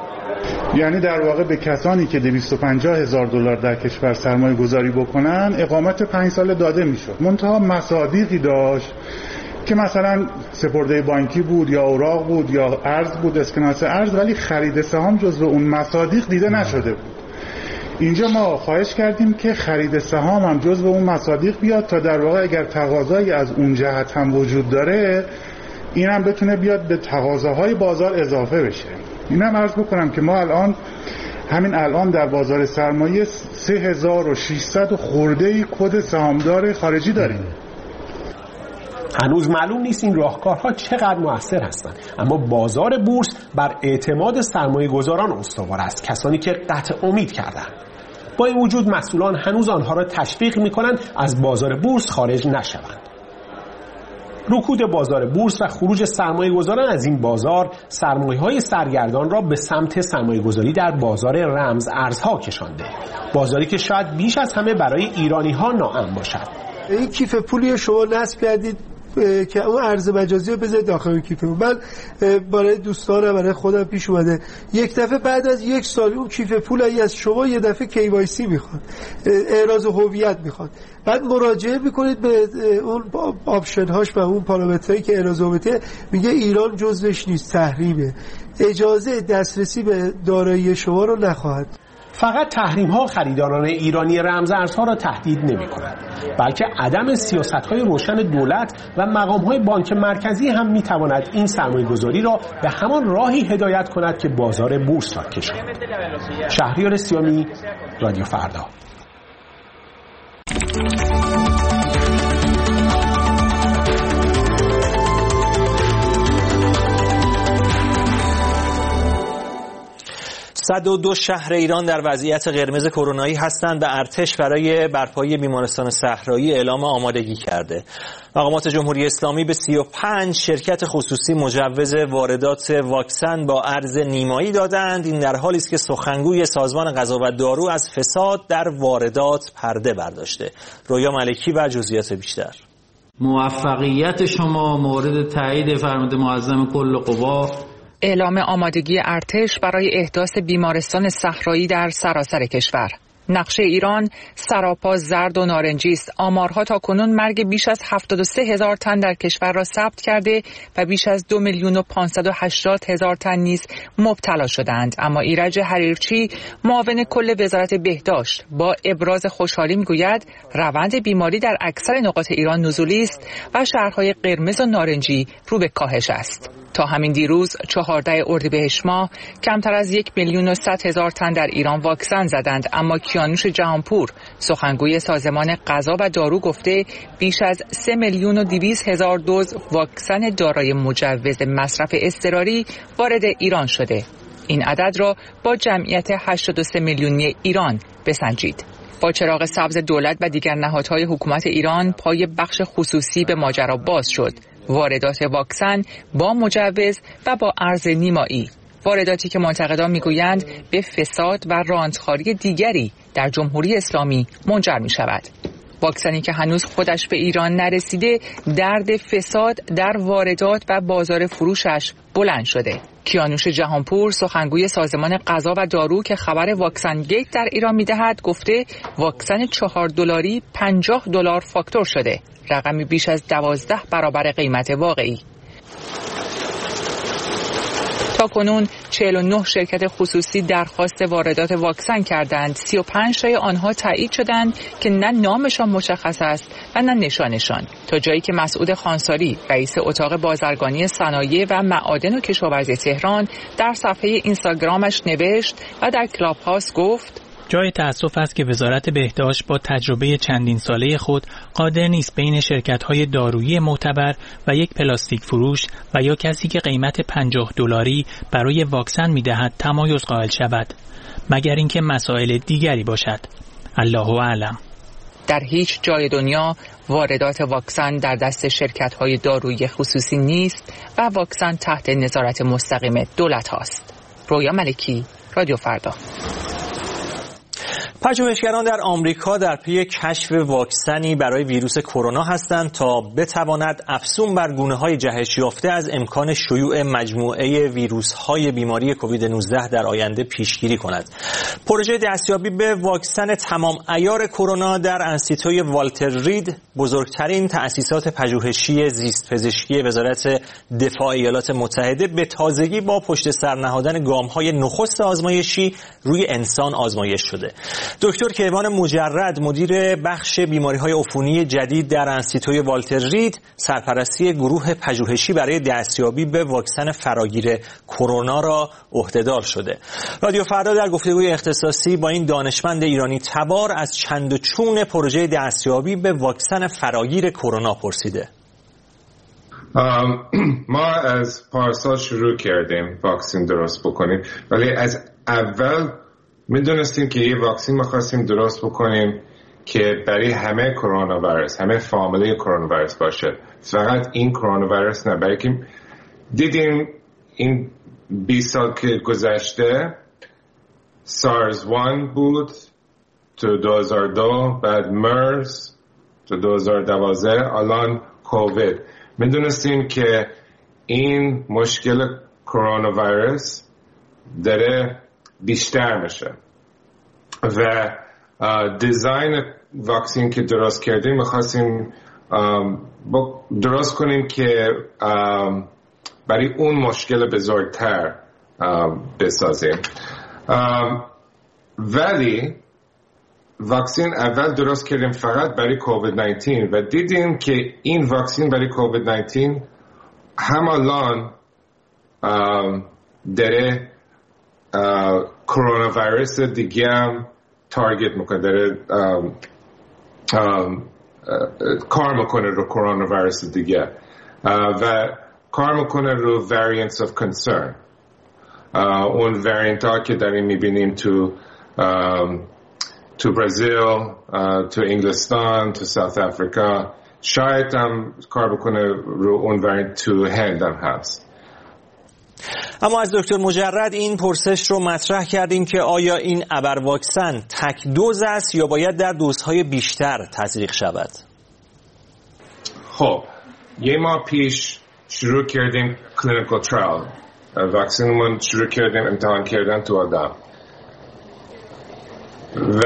یعنی در واقع به کسانی که دویست و پنجاه هزار دلار در کشور سرمایه گذاری بکنن اقامت پنج ساله داده میشد. منتها مصادیقی داشت که مثلا سپرده بانکی بود یا اوراق بود یا ارز بود، اسکناس ارز، ولی خرید سهام جزو اون مصادیق دیده نشده بود. اینجا ما خواهش کردیم که خرید سهام هم جزو اون مصادیق بیاد تا در واقع اگر تقاضایی از اون جهت هم وجود داره این هم بتونه بیاد به تقاضاهای بازار اضافه بشه. اینم عرض بکنم که ما الان همین الان در بازار سرمایه سه هزار و ششصد خورده کد سهامدار خارجی داریم. هنوز معلوم نیست این راهکارها چقدر مؤثر هستند، اما بازار بورس بر اعتماد سرمایه گذاران استوار است، کسانی که قطع امید کردند. با این وجود مسئولان هنوز آنها را تشویق می‌کنند از بازار بورس خارج نشوند. رکود بازار بورس و خروج سرمایه‌گذاران از این بازار سرمایه‌های سرگردان را به سمت سرمایه‌گذاری در بازار رمز ارزها کشانده، بازاری که شاید بیش از همه برای ایرانی‌ها ناامن باشد. این کیف پولی شما نصب کردید که اون ارز مجازی رو بذارید داخل اون کیف. من برای دوستانم برای خودم پیش اومده یک دفعه بعد از یک سال اون کیف پول از شما یه دفعه کی وای سی میخواد، اعراض هویت میخواد، بعد مراجعه میکنید به اون آپشن هاش و اون پارامترهایی که اعراض هویت میگه ایران جزوش نیست، تحریمه، اجازه دسترسی به دارایی شما رو نخواهد. فقط تحریم ها خریداران ایرانی رمز ارزها را تهدید نمی کند، بلکه عدم سیاست های روشن دولت و مقام های بانک مرکزی هم می تواند این سرمایه گذاری را به همان راهی هدایت کند که بازار بورس را کشاند. شهریار سیامی، رادیو فردا. صد و دو شهر ایران در وضعیت قرمز کرونایی هستند و ارتش برای برپایی بیمارستان صحرایی اعلام آمادگی کرده. مقامات جمهوری اسلامی به سی و پنج شرکت خصوصی مجوز واردات واکسن با ارز نیمایی دادند. این در حالی است که سخنگوی سازمان غذا و دارو از فساد در واردات پرده برداشته. رویا ملکی و جزئیات بیشتر. موفقیت شما مورد تایید فرمانده معظم کل قوا. اعلام آمادگی ارتش برای احداث بیمارستان صحرایی در سراسر کشور. نقشه ایران سراپا زرد و نارنجی است. آمارها تا کنون مرگ بیش از هفتاد و سه هزار تن در کشور را ثبت کرده و بیش از دو میلیون و پانصد و هشتاد هزار تن نیز مبتلا شدند. اما ایرج حریرچی معاون کل وزارت بهداشت با ابراز خوشحالی میگوید روند بیماری در اکثر نقاط ایران نزولی است و شهرهای قرمز و نارنجی رو به کاهش است. تا همین دیروز چهاردهم اردیبهشت ماه کمتر از یک میلیون و صد هزار تن در ایران واکسن زدند، اما کیانوش جهانپور سخنگوی سازمان غذا و دارو گفته بیش از سه میلیون و دویست هزار دوز واکسن دارای مجوز مصرف اضطراری وارد ایران شده. این عدد را با جمعیت هشتاد و سه میلیونی ایران بسنجید. با چراغ سبز دولت و دیگر نهادهای حکومت ایران پای بخش خصوصی به ماجرا باز شد. واردات واکسن با مجوز و با ارز نیمایی، وارداتی که منتقدان میگویند به فساد و رانتخواری دیگری در جمهوری اسلامی منجر می شود. واکسنی که هنوز خودش به ایران نرسیده، درد فساد در واردات و بازار فروشش بلند شده. کیانوش جهانپور سخنگوی سازمان غذا و دارو که خبر واکسن گیت در ایران میدهد گفته واکسن چهار دلاری پنجاه دلار فاکتور شده، رقمی بیش از دوازده برابر قیمت واقعی. تا کنون چهل و نه شرکت خصوصی درخواست واردات واکسن کردند. سی و پنج تای آنها تایید شدند که نه نامشان مشخص است و نه نشانشان، تا جایی که مسعود خانساری رئیس اتاق بازرگانی صنایع و معادن و کشاورزی تهران در صفحه اینستاگرامش نوشت و در کلاب هاوس گفت: جای تأسف است که وزارت بهداشت با تجربه چندین ساله خود قادر نیست بین شرکت‌های دارویی معتبر و یک پلاستیک فروش و یا کسی که قیمت پنجاه دلاری برای واکسن می‌دهد تمایز قائل شود، مگر اینکه مسائل دیگری باشد. الله اعلم. در هیچ جای دنیا واردات واکسن در دست شرکت‌های دارویی خصوصی نیست و واکسن تحت نظارت مستقیم دولت هاست. رویا ملکی، رادیو فردا. پژوهشگران در آمریکا در پی کشف واکسنی برای ویروس کرونا هستند تا بتواند افزون بر گونه‌های جهش یافته از امکان شیوع مجموعه ویروس‌های بیماری کووید نوزده در آینده پیشگیری کند. پروژه دستیابی به واکسن تمام عیار کرونا در انستیتوی والتر رید، بزرگترین تأسیسات پژوهشی زیست پزشکی وزارت دفاع ایالات متحده، به تازگی با پشت سر نهادن گام‌های نخست آزمایشی روی انسان آزمایش شده. دکتر کیوان مجرد، مدیر بخش بیماری‌های عفونی جدید در انستیتوی والتر رید، سرپرستی گروه پژوهشی برای دستیابی به واکسن فراگیر کرونا را عهدهدار شده. رادیو فردا در گفتگوی اختصاصی با این دانشمند ایرانی تبار از چند و چون پروژه دستیابی به واکسن فراگیر کرونا پرسیده. ما از پارسال شروع کردیم واکسن درست بکنیم، ولی از اول میدونستیم که یه واکسن می‌خواستیم درست بکنیم که برای همه کرونا ویروس، همه فامیله کرونا ویروس باشه، فقط این کرونا ویروس نه. بلکه دیدیم این بیست سال که گذشته سارز یک بود تو دو هزار و دو، بعد مرز تو دو هزار و دوازده، الان کووید. میدونستیم که این مشکل کرونا ویروس داره بیشتر میشه و دیزاین واکسن که درست کردیم میخواستیم درست کنیم که برای اون مشکل بزرگتر بسازیم. ولی واکسن اول درست کردیم فقط برای کووید نوزده و دیدیم که این واکسن برای کووید نوزده هم الان داره کرونا ویروس دیگه هم تارگت میکنه، داره کار میکنه رو کرونا ویروس دیگه و کار میکنه رو variants of concern. اون وریانت ها که داریم میبینیم تو تو برزیل، تو انگلستان، تو ساوت افریقا، شاید هم کار بکنه رو اون وریانت تو هند هم هست. اما از دکتر مجرد این پرسش رو مطرح کردیم که آیا این ابر واکسن تک دوز است یا باید در دوزهای بیشتر تزریق شود؟ خب یه ماه پیش شروع کردیم کلینیکال ترایل، واکسنمون شروع کردیم امتحان کردن تو آدم و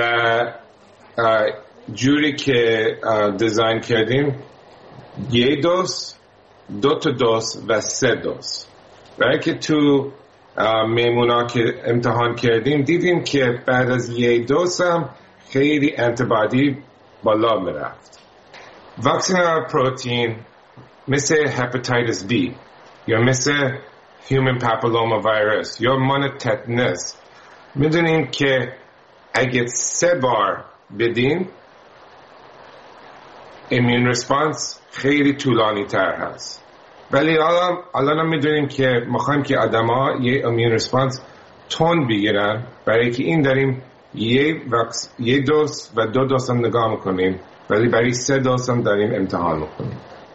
جوری که دیزاین کردیم یه دوز، دو تا دوز و سه دوز. برای که تو میمونا که امتحان کردیم دیدیم که بعد از یه دوز هم خیلی انتیبادی بالا میرفت. واکسن پروتئین مثل هپاتیتس بی یا مثل هیومن پاپیلوما ویروس یا مان تتنس میدونیم که اگه سه بار بدین ایمیون ریسپانس خیلی طولانی تر هست، ولی الان الان میدونیم که میخوایم که آدما یه ایمیون ریسپانس تون بگیرن، برای که این داریم یه وکس یه دوز و دو دوز هم نگاه میکنیم، ولی برای سه دوز هم داریم امتحان میکنیم.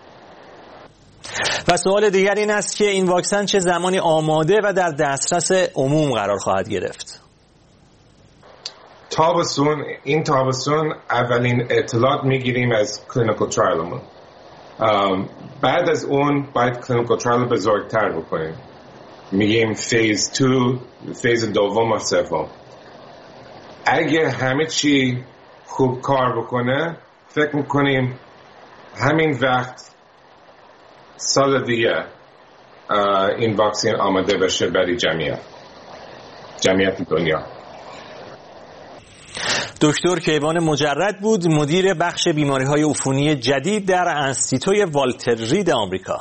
و سوال دیگر این است که این واکسن چه زمانی آماده و در دسترس عموم قرار خواهد گرفت؟ تابستون، این تابستون اولین اطلاعات میگیریم از کلینیکال ترایلمون. بعد از اون باید کلینیکال ترایل بزرگتر بکنیم، میگیم فیز دو، فیز دوم و سوم. اگه همه چی خوب کار بکنه فکر میکنیم همین وقت سال دیگه این واکسن آماده بشه برای جمعیت جمعیت دنیا. دکتر کیوان مجرد بود، مدیر بخش بیماری‌های عفونی جدید در انستیتوی والتر رید آمریکا.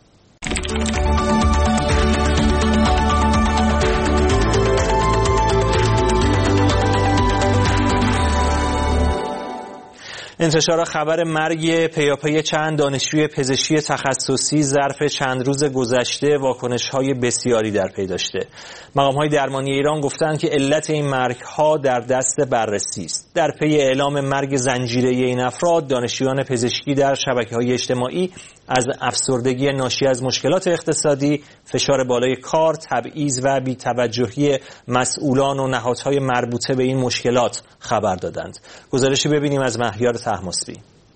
انتشار خبر مرگ پیاپی چند دانشجوی پزشکی تخصصی ظرف چند روز گذشته واکنش‌های بسیاری در پی داشته. مقام‌های درمانی ایران گفتند که علت این مرگ‌ها در دست بررسی است. در پی اعلام مرگ زنجیره‌ای این افراد، دانشجویان پزشکی در شبکه‌های اجتماعی از افسردگی ناشی از مشکلات اقتصادی، فشار بالای کار، تبعیض و بی‌توجهی مسئولان و نهادهای مربوطه به این مشکلات خبر دادند. گزارشی ببینیم از مهیار تحماسبی.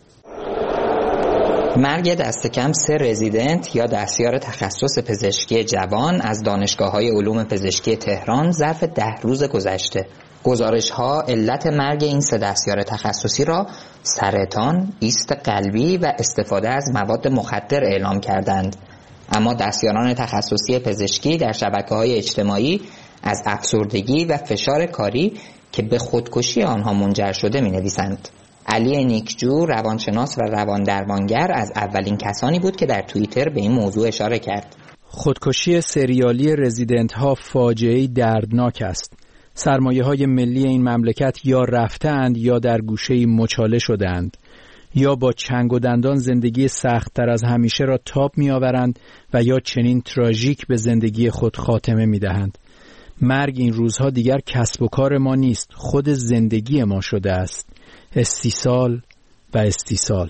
مرگ دست کم سه رزیدنت یا دستیار تخصص پزشکی جوان از دانشگاه‌های علوم پزشکی تهران ظرف ده روز گذشته. گزارش‌ها علت مرگ این سه دستیار تخصصی را سرطان، ایست قلبی و استفاده از مواد مخدر اعلام کردند. اما دستیاران تخصصی پزشکی در شبکه‌های اجتماعی از افسردگی و فشار کاری که به خودکشی آنها منجر شده می‌نویسند. علی نیکجو، روانشناس و روان درمانگر، از اولین کسانی بود که در توییتر به این موضوع اشاره کرد. خودکشی سریالی رزیدنت ها فاجعه‌ای دردناک است. سرمایه‌های ملی این مملکت یا رفتند یا در گوشه‌ای مچاله شدند، یا با چنگ و دندان زندگی سخت‌تر از همیشه را تاب می‌آورند و یا چنین تراژیک به زندگی خود خاتمه می‌دهند. مرگ این روزها دیگر کسب و کار ما نیست، خود زندگی ما شده است. استیصال و استیصال.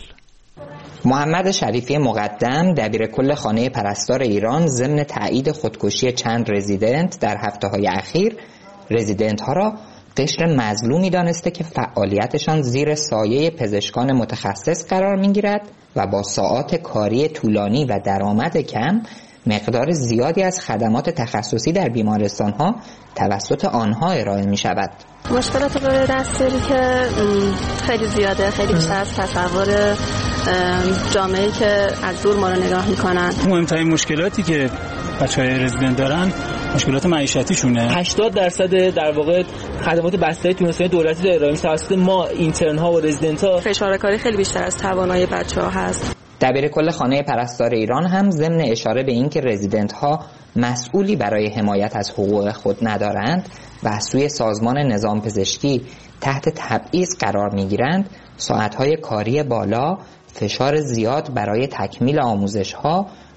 محمد شریفی مقدم، دبیر کل خانه پرستار ایران، ضمن تایید خودکشی چند رزیدنت در هفته‌های اخیر، رزیدنت ها را قشر مظلومی دانسته که فعالیتشان زیر سایه پزشکان متخصص قرار می‌گیرد و با ساعات کاری طولانی و درآمد کم مقدار زیادی از خدمات تخصصی در بیمارستان‌ها توسط آنها ارائه می‌شود. مشکلات غیر دستیاری که خیلی زیاده، خیلی بیشتر از تصور جامعه‌ای که از دور ما رو نگاه می‌کنن. مهمترین مشکلاتی که بچه‌های رزیدنت دارن مشکلات معیشتیشونه. هشتاد درصد در واقع خدمات بستری تونستن دولتی داره ارائه میشه توسط ما اینترن‌ها و رزیدنت‌ها. فشار کاری خیلی بیشتر از توانایی بچه‌ها هست. دبیر کل خانه پرستار ایران هم ضمن اشاره به این که رزیدنت ها مسئولی برای حمایت از حقوق خود ندارند و از سوی سازمان نظام پزشکی تحت تبعیض قرار می گیرند، ساعتهای کاری بالا، فشار زیاد برای تکمیل آموزش ها،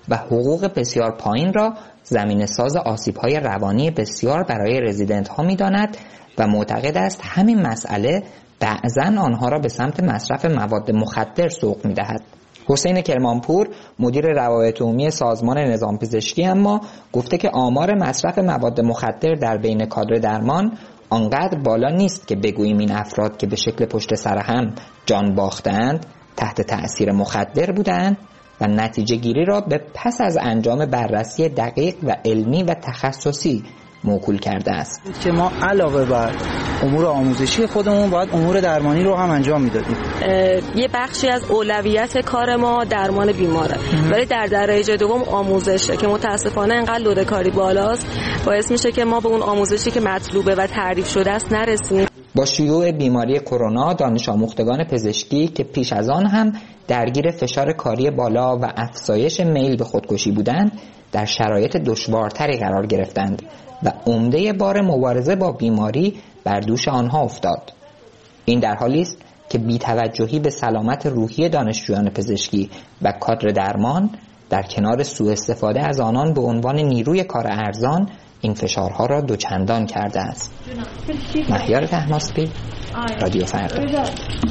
و حقوق بسیار پایین را زمینه‌ساز آسیب‌های روانی بسیار برای رزیدنت ها می‌داند و معتقد است همین مسئله بعضاً آنها را به سمت مصرف مواد مخدر سوق می‌دهد. حسین کرمانپور مدیر روابط عمومی سازمان نظام پزشکی اما گفته که آمار مصرف مواد مخدر در بین کادر درمان آنقدر بالا نیست که بگوییم این افراد که به شکل پشت سر هم جان باختند تحت تأثیر مخدر بودند و نتیجه گیری را به پس از انجام بررسی دقیق و علمی و تخصصی موکول کرده است. که ما علاوه بر امور آموزشی خودمون باید امور درمانی رو هم انجام میدادیم. یه بخشی از اولویت کار ما درمان بیماره، ولی در درجه دوم آموزشه که متاسفانه انقدر لود کاری بالاست باعث میشه که ما به اون آموزشی که مطلوبه و تعریف شده است نرسیم. با شیوع بیماری کرونا دانش آموختگان پزشکی که پیش از آن هم درگیر فشار کاری بالا و افزایش میل به خودکشی بودند در شرایط دشوارتری قرار گرفتند و عمده بار مبارزه با بیماری بر دوش آنها افتاد. این در حالی است که بی‌توجهی به سلامت روحی دانشجویان پزشکی و کادر درمان در کنار سوء استفاده از آنان به عنوان نیروی کار ارزان این فشارها را دوچندان کرده است. مهیار طهماسبی، رادیو فردا.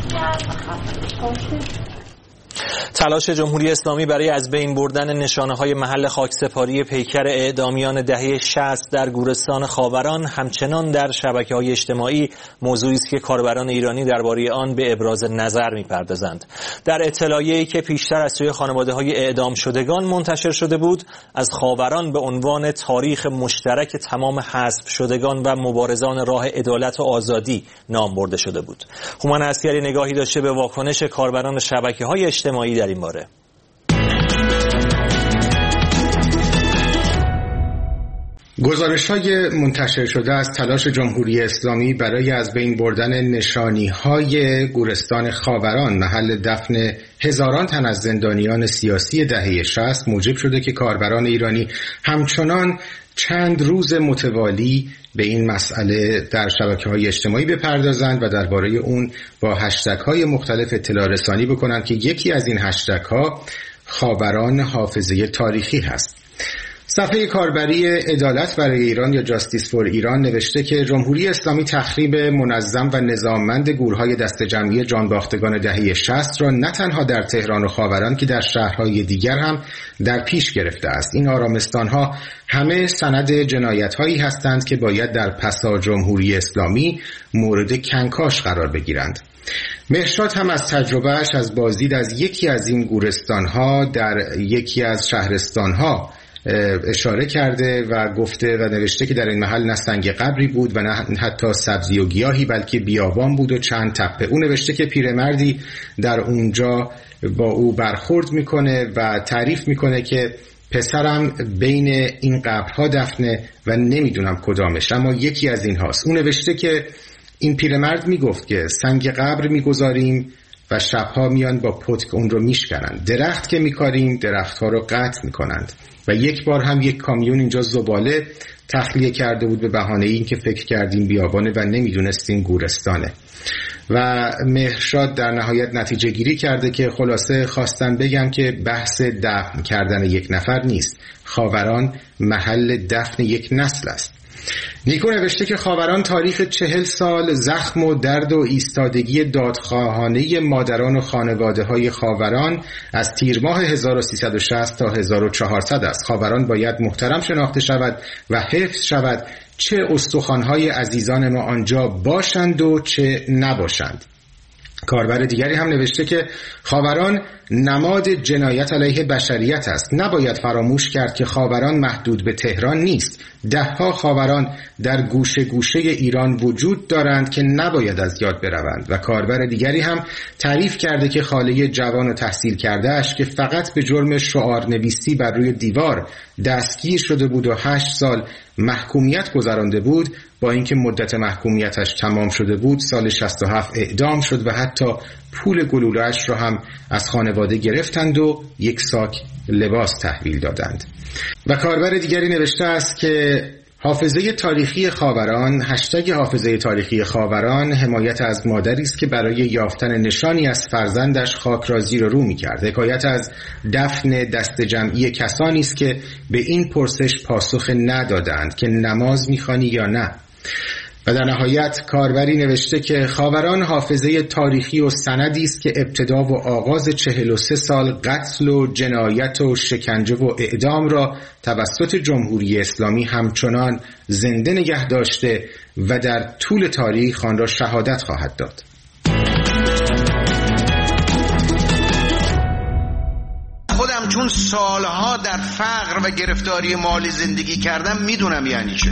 تلاش جمهوری اسلامی برای از بین بردن نشانه‌های محل خاکسپاری پیکر اعدامیان دهه شصت در گورستان خاوران همچنان در شبکه‌های اجتماعی موضوعی است که کاربران ایرانی درباره آن به ابراز نظر می‌پردازند. در اطلاعیه‌ای که پیشتر از سوی خانواده‌های اعدام شدگان منتشر شده بود، از خاوران به عنوان تاریخ مشترک تمام حذف شدگان و مبارزان راه عدالت و آزادی نام برده شده بود. هومن عسکری نگاهی داشته به واکنش کاربران شبکه‌های اجتماعی در این باره. گزارش‌های منتشر شده از تلاش جمهوری اسلامی برای از بین بردن نشانی‌های گورستان خاوران محل دفن هزاران تن از زندانیان سیاسی دهه شصت موجب شده که کاربران ایرانی همچنان چند روز متوالی به این مسئله در شبکه‌های اجتماعی بپردازند و درباره اون با هشتگ‌های مختلف اطلاع رسانی بکنند که یکی از این هشتگ‌ها خاوران حافظه تاریخی هست. صفحه کاربری عدالت برای ایران یا جاستیس فور ایران نوشته که جمهوری اسلامی تخریب منظم و نظاممند گورهای دست جمعی جانباختگان دهه شصت را نه تنها در تهران و خاوران که در شهرهای دیگر هم در پیش گرفته است. این آرامستانها همه سند جنایت‌هایی هستند که باید در پسا جمهوری اسلامی مورد کنکاش قرار بگیرند. مهرشاد هم از تجربهش از بازدید از یکی از این گورستان‌ها در یکی از شهرستان‌ها اشاره کرده و گفته و نوشته که در این محل نه سنگ قبری بود و نه حتی سبزی و گیاهی بلکه بیابان بود و چند تپه. او نوشته که پیرمردی در اونجا با او برخورد میکنه و تعریف میکنه که پسرم بین این قبرها دفنه و نمیدونم کدامش اما یکی از این هاست. او نوشته که این پیرمرد میگفت که سنگ قبر میگذاریم و شبها میان با پتک اون رو میشکنند. درخت که میکاریم درختها رو قطع میکنند. و یک بار هم یک کامیون اینجا زباله تخلیه کرده بود به بهانه این که فکر کردیم بیابانه و نمیدونستیم گورستانه. و مهرشاد در نهایت نتیجه گیری کرده که خلاصه خواستم بگم که بحث دفن کردن یک نفر نیست. خاوران محل دفن یک نسل است. نیکو نوشته که خاوران تاریخ چهل سال زخم و درد و ایستادگی دادخواهانه مادران و خانواده های خاوران از تیر ماه هزار و سیصد و شصت تا هزار و چهارصد است. خاوران باید محترم شناخته شود و حفظ شود، چه استخوان‌های عزیزان ما آنجا باشند و چه نباشند. کاربر دیگری هم نوشته که خاوران نماد جنایت علیه بشریت است. نباید فراموش کرد که خاوران محدود به تهران نیست. دهها خاوران در گوشه گوشه ایران وجود دارند که نباید از یاد بروند. و کاربر دیگری هم تعریف کرده که خاله جوان و تحصیل کرده اش که فقط به جرم شعار نویسی بر روی دیوار دستگیر شده بود و هشت سال محکومیت گذرانده بود، با اینکه مدت محکومیتش تمام شده بود سال شصت و هفت اعدام شد و حتی پول گلوله‌اش را هم از خانواده گرفتند و یک ساک لباس تحویل دادند. و کاربر دیگری نوشته است که حافظه تاریخی خاوران، هشتگ حافظه تاریخی خاوران حمایت از مادری است که برای یافتن نشانی از فرزندش خاک را زیر و رو می‌کرد. حکایت از دفن دست جمعی کسانی است که به این پرسش پاسخ ندادند که نماز می‌خوانی یا نه. و در نهایت کاربری نوشته که خاوران حافظه تاریخی و سندی است که ابتدا و آغاز چهل و سه سال قتل و جنایت و شکنجه و اعدام را توسط جمهوری اسلامی همچنان زنده نگه داشته و در طول تاریخ آن را شهادت خواهد داد. خودم چون سالها در فقر و گرفتاری مالی زندگی کردم میدونم یعنی چه.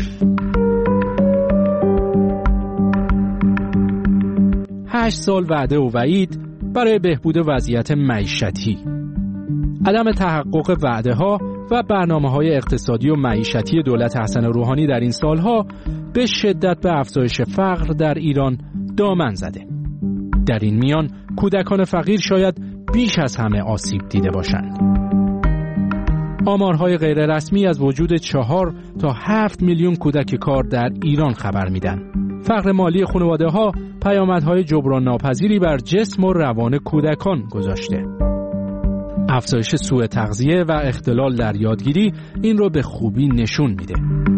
هشت سال وعده و وعید برای بهبود وضعیت معیشتی. عدم تحقق وعده ها و برنامه های اقتصادی و معیشتی دولت حسن روحانی در این سالها به شدت به افزایش فقر در ایران دامن زده. در این میان کودکان فقیر شاید بیش از همه آسیب دیده باشند. آمارهای غیر رسمی از وجود چهار تا هفت میلیون کودک کار در ایران خبر میدن. فقر مالی خانواده ها پیامدهای جبران ناپذیری بر جسم و روان کودکان گذاشته. افزایش سوء تغذیه و اختلال در یادگیری این رو به خوبی نشون میده.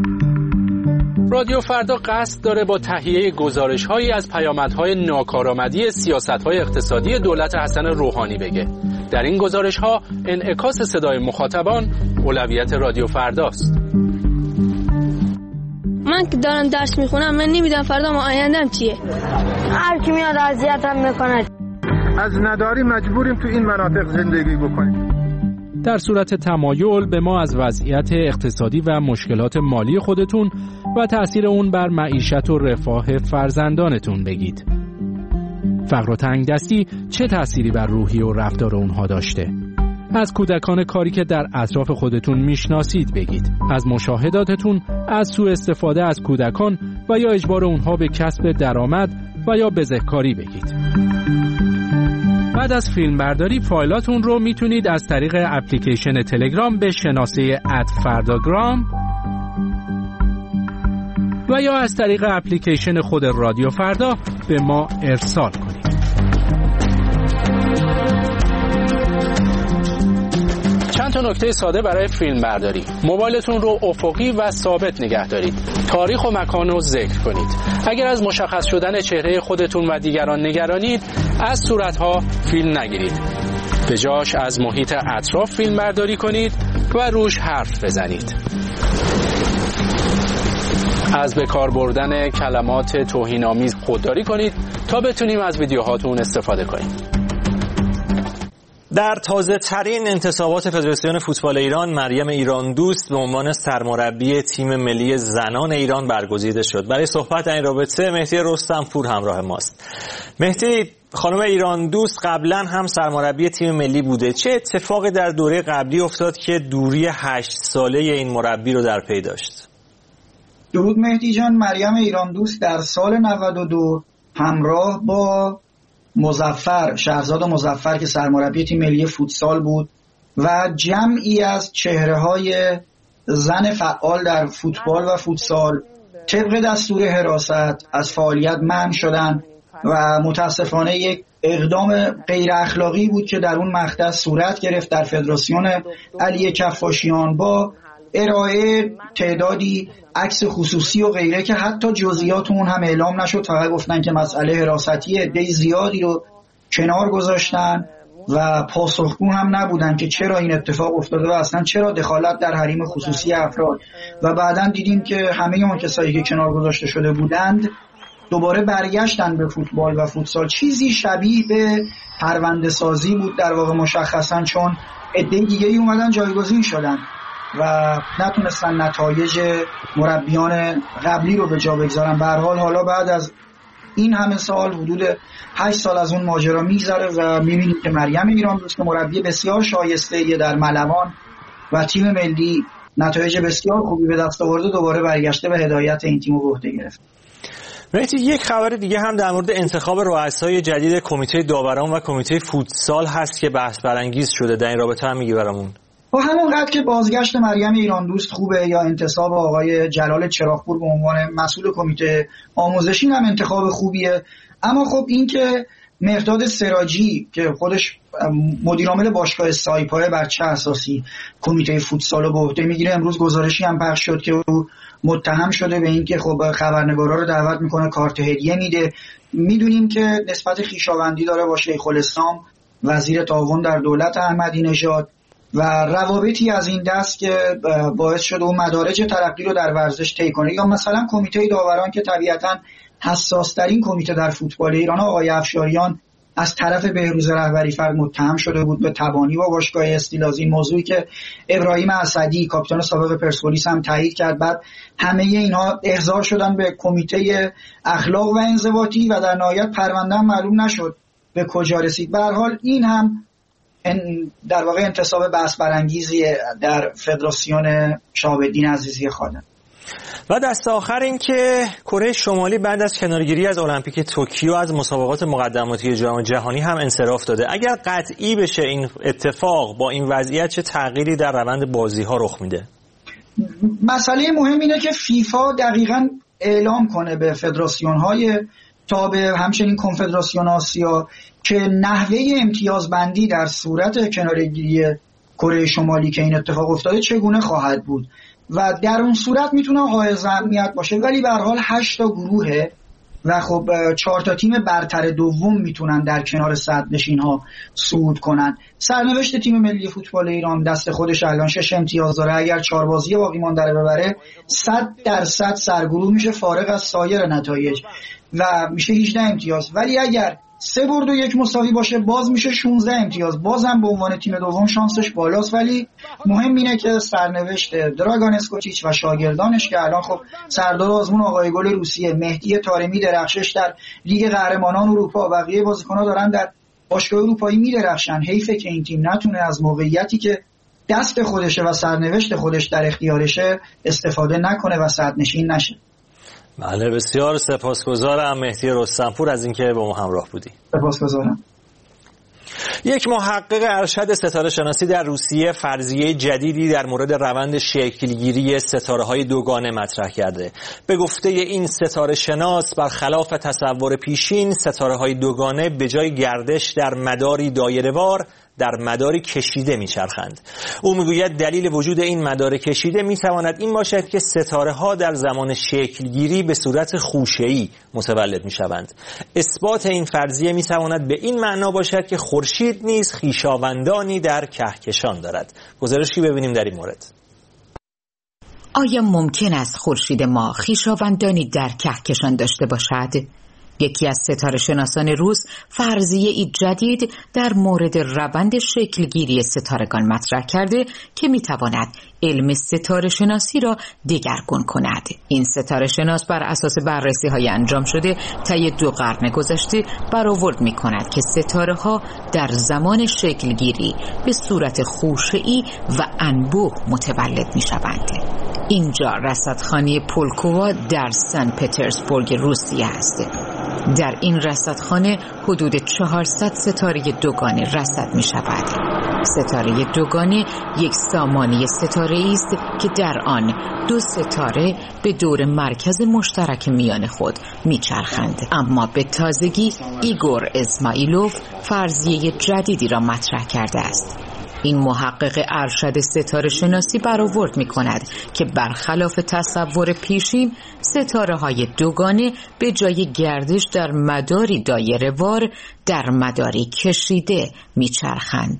رادیو فردا قصد داره با تهیه گزارش‌هایی از پیامدهای ناکارآمدی سیاست‌های اقتصادی دولت حسن روحانی بگه. در این گزارش‌ها انعکاس صدای مخاطبان اولویت رادیو فرداست. من که دارم درس میخونم من نمیدونم فردا ما آیندم چیه. هر کی میاد اذیتم میکنه. از نداری مجبوریم تو این مناطق زندگی بکنیم. در صورت تمایل به ما از وضعیت اقتصادی و مشکلات مالی خودتون و تأثیر اون بر معیشت و رفاه فرزندانتون بگید. فقر و تنگدستی چه تأثیری بر روحی و رفتار اونها داشته؟ از کودکان کاری که در اطراف خودتون میشناسید بگید. از مشاهداتتون از سوء استفاده از کودکان و یا اجبار اونها به کسب درآمد و یا بزهکاری بگید. بعد از فیلم برداری فایلاتون رو میتونید از طریق اپلیکیشن تلگرام به شناسه ات فرداگرام و یا از طریق اپلیکیشن خود رادیو فردا به ما ارسال کنید. چند تا نکته ساده برای فیلم برداری. موبایلتون رو افقی و ثابت نگه دارید. تاریخ و مکان رو ذکر کنید. اگر از مشخص شدن چهره خودتون و دیگران نگرانید، از صورتها فیلم نگیرید. به جاش از محیط اطراف فیلم برداری کنید و روش حرف بزنید. از به کار بردن کلمات توهین‌آمیز خودداری کنید تا بتونیم از ویدیوهاتون استفاده کنیم. در تازه ترین انتصابات فدراسیون فوتبال ایران مریم ایراندوست به عنوان سرمربی تیم ملی زنان ایران برگزیده شد. برای صحبت در این رابطه مهدی رستمپور همراه ماست. مهدی، خانم ایراندوست قبلا هم سرمربی تیم ملی بوده. چه اتفاقی در دوره قبلی افتاد که دوری هشت ساله این مربی رو در پی داشت؟ درود مهدی جان. مریم ایراندوست در سال نود و دو همراه با مظفر شهرزاد مظفر که سرمربی تیم ملی فوتسال بود و جمعی از چهره‌های زن فعال در فوتبال و فوتسال طبق دستور حراست از فعالیت منع شدن و متاسفانه یک اقدام غیر اخلاقی بود که در اون مقطع صورت گرفت در فدراسیون علی کفاشیان با ارائه تعدادی عکس خصوصی و غیره که حتی جزئیات اون هم اعلام نشد، فقط گفتن که مسئله حراستی عده زیادی رو کنار گذاشتن و پاسخگو هم نبودن که چرا این اتفاق افتاده و اصلا چرا دخالت در حریم خصوصی افراد. و بعداً دیدیم که همه اون کسایی که کنار گذاشته شده بودند دوباره برگشتن به فوتبال و فوتسال. چیزی شبیه به پرونده سازی بود در واقع مشخصاً، چون عده دیگه‌ای اومدن جایگزین شدن و نتونستن نتایج مربیان قبلی رو به جا بگذارن. به هر حال حالا بعد از این همه سال، حدود هشت سال از اون ماجرا میگذره و میبینیم که مریم ایراندوست که مربی بسیار شایسته در ملوان و تیم ملی نتایج بسیار خوبی به دست آورده، دوباره برگشته به هدایت این تیم رو به عهده گرفت. مهدی، یک خبر دیگه هم در مورد انتخاب رؤسای جدید کمیته داوران و کمیته فوتسال هست که بحث برانگیز شده. در این رابطه هم میگی برامون؟ با همون قد که بازگشت مریم ایران دوست خوبه یا انتصاب آقای جلال چراغپور به عنوان مسئول کمیته آموزشی هم انتخاب خوبیه، اما خب این که مرداد سراجی که خودش مدیر عامل باشگاه سایپا بر چه اساسی کمیته فوتسال رو به عهده میگیره، امروز گزارشی هم پخش شد که او متهم شده به اینکه خب خبرنگارا رو دعوت میکنه، کارت هدیه میده. میدونیم که نسبت خویشاوندی داره با شیخ الاسلام وزیر تعاون در دولت احمدی نژاد و روابطی از این دست که باعث شده اون مدارج ترقی رو در ورزش طی کنه. یا مثلا کمیته داوران که طبیعتاً حساس ترین کمیته در فوتبال ایران، آقای افشاریان از طرف بهروز رهبری فرد متهم شده بود به تبانی با باشگاه استیلاز، این موضوعی که ابراهیم اسدی کاپیتان سابق پرسپولیس هم تایید کرد. بعد همه اینها احضار شدن به کمیته اخلاق و انضباطی و در نهایت پرونده معلوم نشد به کجا رسید. به هر حال این هم در واقع انتصاب بحث برانگیزی در فدراسیون شهاب الدین عزیزی خادم. و دست آخر این که کره شمالی بعد از کنارگیری از المپیک توکیو از مسابقات مقدماتی جام جهانی هم انصراف داده. اگر قطعی بشه این اتفاق، با این وضعیت چه تغییری در روند بازی ها رخ میده؟ مسئله مهم اینه که فیفا دقیقاً اعلام کنه به فدراسیون های تابع، همچنین کنفدراسیون آسیا، که نحوه امتیازبندی در صورت کنارگیری کره شمالی که این اتفاق افتاده چگونه خواهد بود و در اون صورت میتونه حائز اهمیت باشه. ولی به هر حال هشت تا گروهه و خب چهار تا تیم برتر دوم میتونن در کنار صدرنشین ها صعود کنن. سرنوشت تیم ملی فوتبال ایران دست خودش الان شش امتیاز داره. اگر چهار بازی باقی مانده رو ببره صد درصد سرگروه میشه، فارغ از سایر نتایج، و میشه هجده امتیاز. ولی اگر سه برد و یک مساوی باشه باز میشه شانزده امتیاز، بازم به عنوان تیم دوم شانسش بالاست. ولی مهم اینه که سرنوشت دراگان اسکوچیچ و شاگردانش که الان خب سردار آزمون آقای گل روسیه، مهدی طارمی درخشش در لیگ قهرمانان اروپا، بقیه بازیکن‌ها دارن در باشگاه اروپایی میدرخشن. حیفه که این تیم نتونه از موقعیتی که دست خودشه و سرنوشت خودش در اختیارشه استفاده نکنه و صدرنشین نشه. بله، بسیار سپاسگزارم مهدی رستمپور از اینکه با ما همراه بودی. سپاسگزارم. یک محقق ارشد ستاره شناسی در روسیه فرضیه جدیدی در مورد روند شکلگیری ستاره‌های دوگانه مطرح کرده. به گفته این ستاره شناس، برخلاف تصور پیشین، ستاره‌های دوگانه به جای گردش در مداری دایره‌وار در مداری کشیده میچرخند. او میگوید دلیل وجود این مدار کشیده میتواند این باشد که ستاره ها در زمان شکلگیری به صورت خوشه‌ای متولد میشوند. اثبات این فرضیه میتواند به این معنا باشد که خورشید نیز خویشاوندانی در کهکشان دارد. گزارشی ببینیم در این مورد. آیا ممکن است خورشید ما خویشاوندانی در کهکشان داشته باشد؟ یکی از ستاره شناسان روس فرضیه ای جدید در مورد روند شکلگیری ستارگان مطرح کرده که میتواند علم ستاره شناسی را دگرگون کند. این ستاره شناس بر اساس بررسی های انجام شده طی دو قرن گذشته برآورد می کند که ستاره ها در زمان شکلگیری به صورت خوشه‌ای و انبوه متولد می شوند. اینجا رصدخانه پولکووا در سن پترزبورگ روسیه است. در این رصدخانه حدود چهارصد ستاره دوگانه رصد می شود. ستاره دوگانه یک سامانه ستاره است که در آن دو ستاره به دور مرکز مشترک میان خود میچرخند. اما به تازگی ایگور اسماعیلوف فرضیه جدیدی را مطرح کرده است. این محقق ارشد ستاره شناسی برآورد می کند که برخلاف تصور پیشین ستاره های دوگانه به جای گردش در مداری دایره وار در مداری کشیده می چرخند.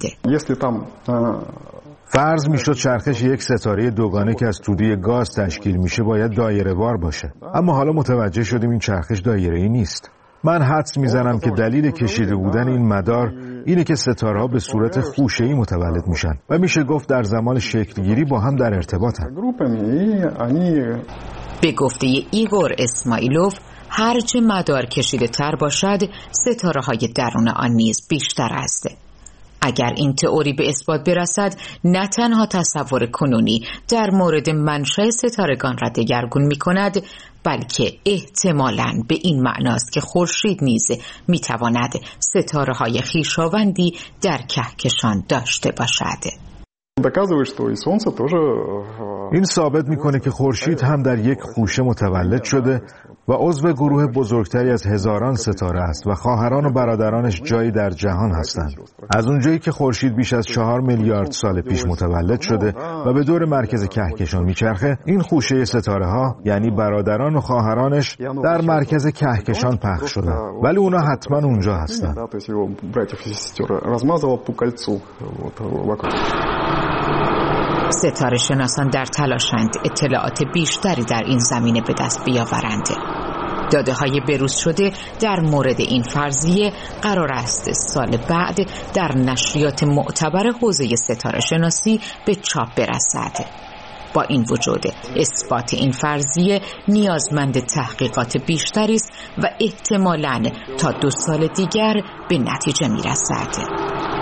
فرض می شد چرخش یک ستاره دوگانه که از توده گاز تشکیل میشه باید دایره وار باشه، اما حالا متوجه شدیم این چرخش دایره‌ای نیست. من حدس میزنم که دلیل کشیده بودن این مدار اینه که ستاره‌ها به صورت خوشه‌ای متولد میشن و میشه گفت در زمان شکلگیری با هم در ارتباطن. به گفته ایگور اسماعیلوف هرچه مدار کشیده تر باشد ستاره‌های درون آن نیز بیشتر است. اگر این تئوری به اثبات برسد نه تنها تصور کنونی در مورد منشأ ستارگان را دگرگون می کند، بلکه احتمالاً به این معناست که خورشید نیز می تواند ستاره های خویشاوندی در کهکشان داشته باشد. این ثابت میکنه که خورشید هم در یک خوشه متولد شده و عضو گروه بزرگتری از هزاران ستاره است و خواهران و برادرانش جایی در جهان هستند. از اونجایی که خورشید بیش از چهار میلیارد سال پیش متولد شده و به دور مرکز کهکشان میچرخه، این خوشه ستاره ها یعنی برادران و خواهرانش در مرکز کهکشان پخش شدن، ولی اونا حتما اونجا هستن. ستاره شناسان در تلاشند اطلاعات بیشتری در این زمینه به دست بیاورند. داده های بروز شده در مورد این فرضیه قرار است سال بعد در نشریات معتبر حوزه ستاره شناسی به چاپ برسد. با این وجود اثبات این فرضیه نیازمند تحقیقات بیشتری است و احتمالاً تا دو سال دیگر به نتیجه میرسد.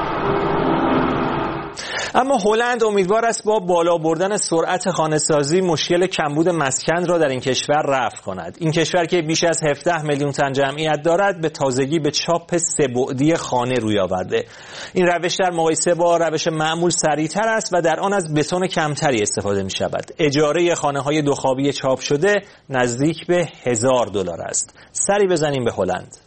اما هلند امیدوار است با بالا بردن سرعت خانه‌سازی مشکل کمبود مسکن را در این کشور رفع کند. این کشور که بیش از هفده میلیون تن جمعیت دارد به تازگی به چاپ سه‌بعدی خانه روی آورده. این روش در مقایسه با روش معمول سریعتر است و در آن از بتون کمتری استفاده می شود. اجاره خانه‌های دو خوابی چاپ شده نزدیک به هزار دلار است. سری بزنیم به هلند.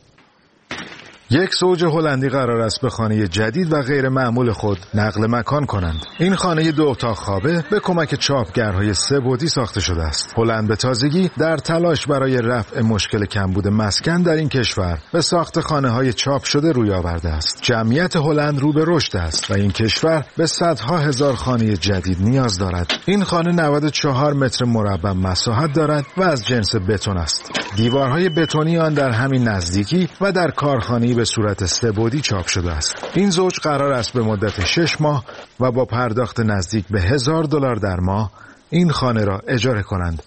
یک زوج هلندی قرار است به خانه جدید و غیر معمول خود نقل مکان کنند. این خانه دو اتاق خوابه به کمک چاپگرهای سه بعدی ساخته شده است. هلند به تازگی در تلاش برای رفع مشکل کمبود مسکن در این کشور به ساخت خانه‌های چاپ شده روی آورده است. جمعیت هلند رو به رشد است و این کشور به صدها هزار خانه جدید نیاز دارد. این خانه نود و چهار متر مربع مساحت دارد و از جنس بتون است. دیوارهای بتونی آن در همین نزدیکی و در کارخانه‌ای به صورت سه بعدی چاپ شده است. این زوج قرار است به مدت شش ماه و با پرداخت نزدیک به هزار دلار در ماه این خانه را اجاره کنند.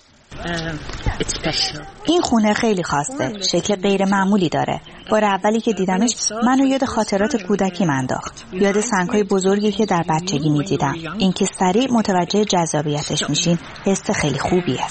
این خونه خیلی خاصه، شکل غیر معمولی داره. بار اولی که دیدمش منو یاد خاطرات کودکیم انداخت، یاد سنگ‌های بزرگی که در بچگی می‌دیدم. اینکه سریع متوجه جذابیتش میشین حس خیلی خوبیه.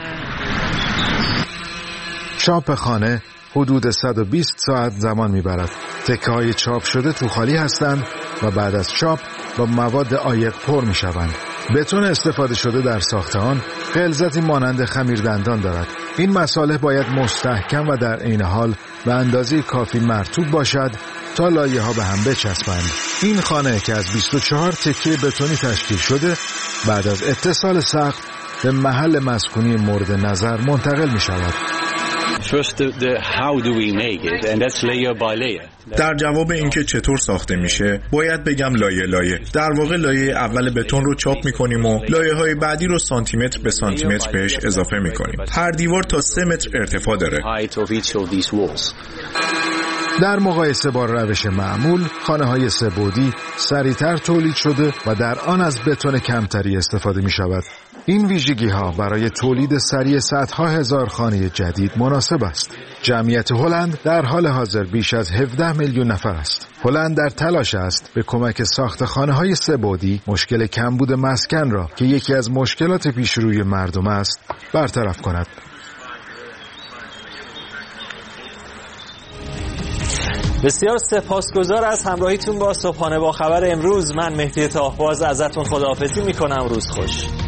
چاپ خانه حدود صد و بیست ساعت زمان میبرد. تکه‌های چاپ شده تو خالی هستند و بعد از چاپ با مواد عایق پر میشوند. بتون استفاده شده در ساخت آن غلظتی مانند خمیردندان دارد. این مصالح باید مستحکم و در عین حال به اندازه کافی مرطوب باشد تا لایه‌ها به هم بچسبند. این خانه که از بیست و چهار تکه بتونی تشکیل شده بعد از اتصال سقف به محل مسکونی مورد نظر منتقل می‌شود. در جواب اینکه چطور ساخته میشه باید بگم لایه لایه. در واقع لایه اول بتون رو چاپ میکنیم و لایه های بعدی رو سانتی متر به سانتی متر بهش اضافه میکنیم. هر دیوار تا سه متر ارتفاع داره. در مقایسه با روش معمول خانه‌های سه بعدی سریعتر تولید شده و در آن از بتون کمتری استفاده می شود. این ویژگی ها برای تولید سریع صدها هزار خانه جدید مناسب است. جمعیت هلند در حال حاضر بیش از هفده میلیون نفر است. هلند در تلاش است به کمک ساخت خانه‌های سه بعدی مشکل کمبود مسکن را که یکی از مشکلات پیشروی مردم است برطرف کند. بسیار سپاسگزار از همراهیتون با صبحانه با خبر امروز. من مهدی طاهباز ازتون خداحافظی میکنم. روز خوش.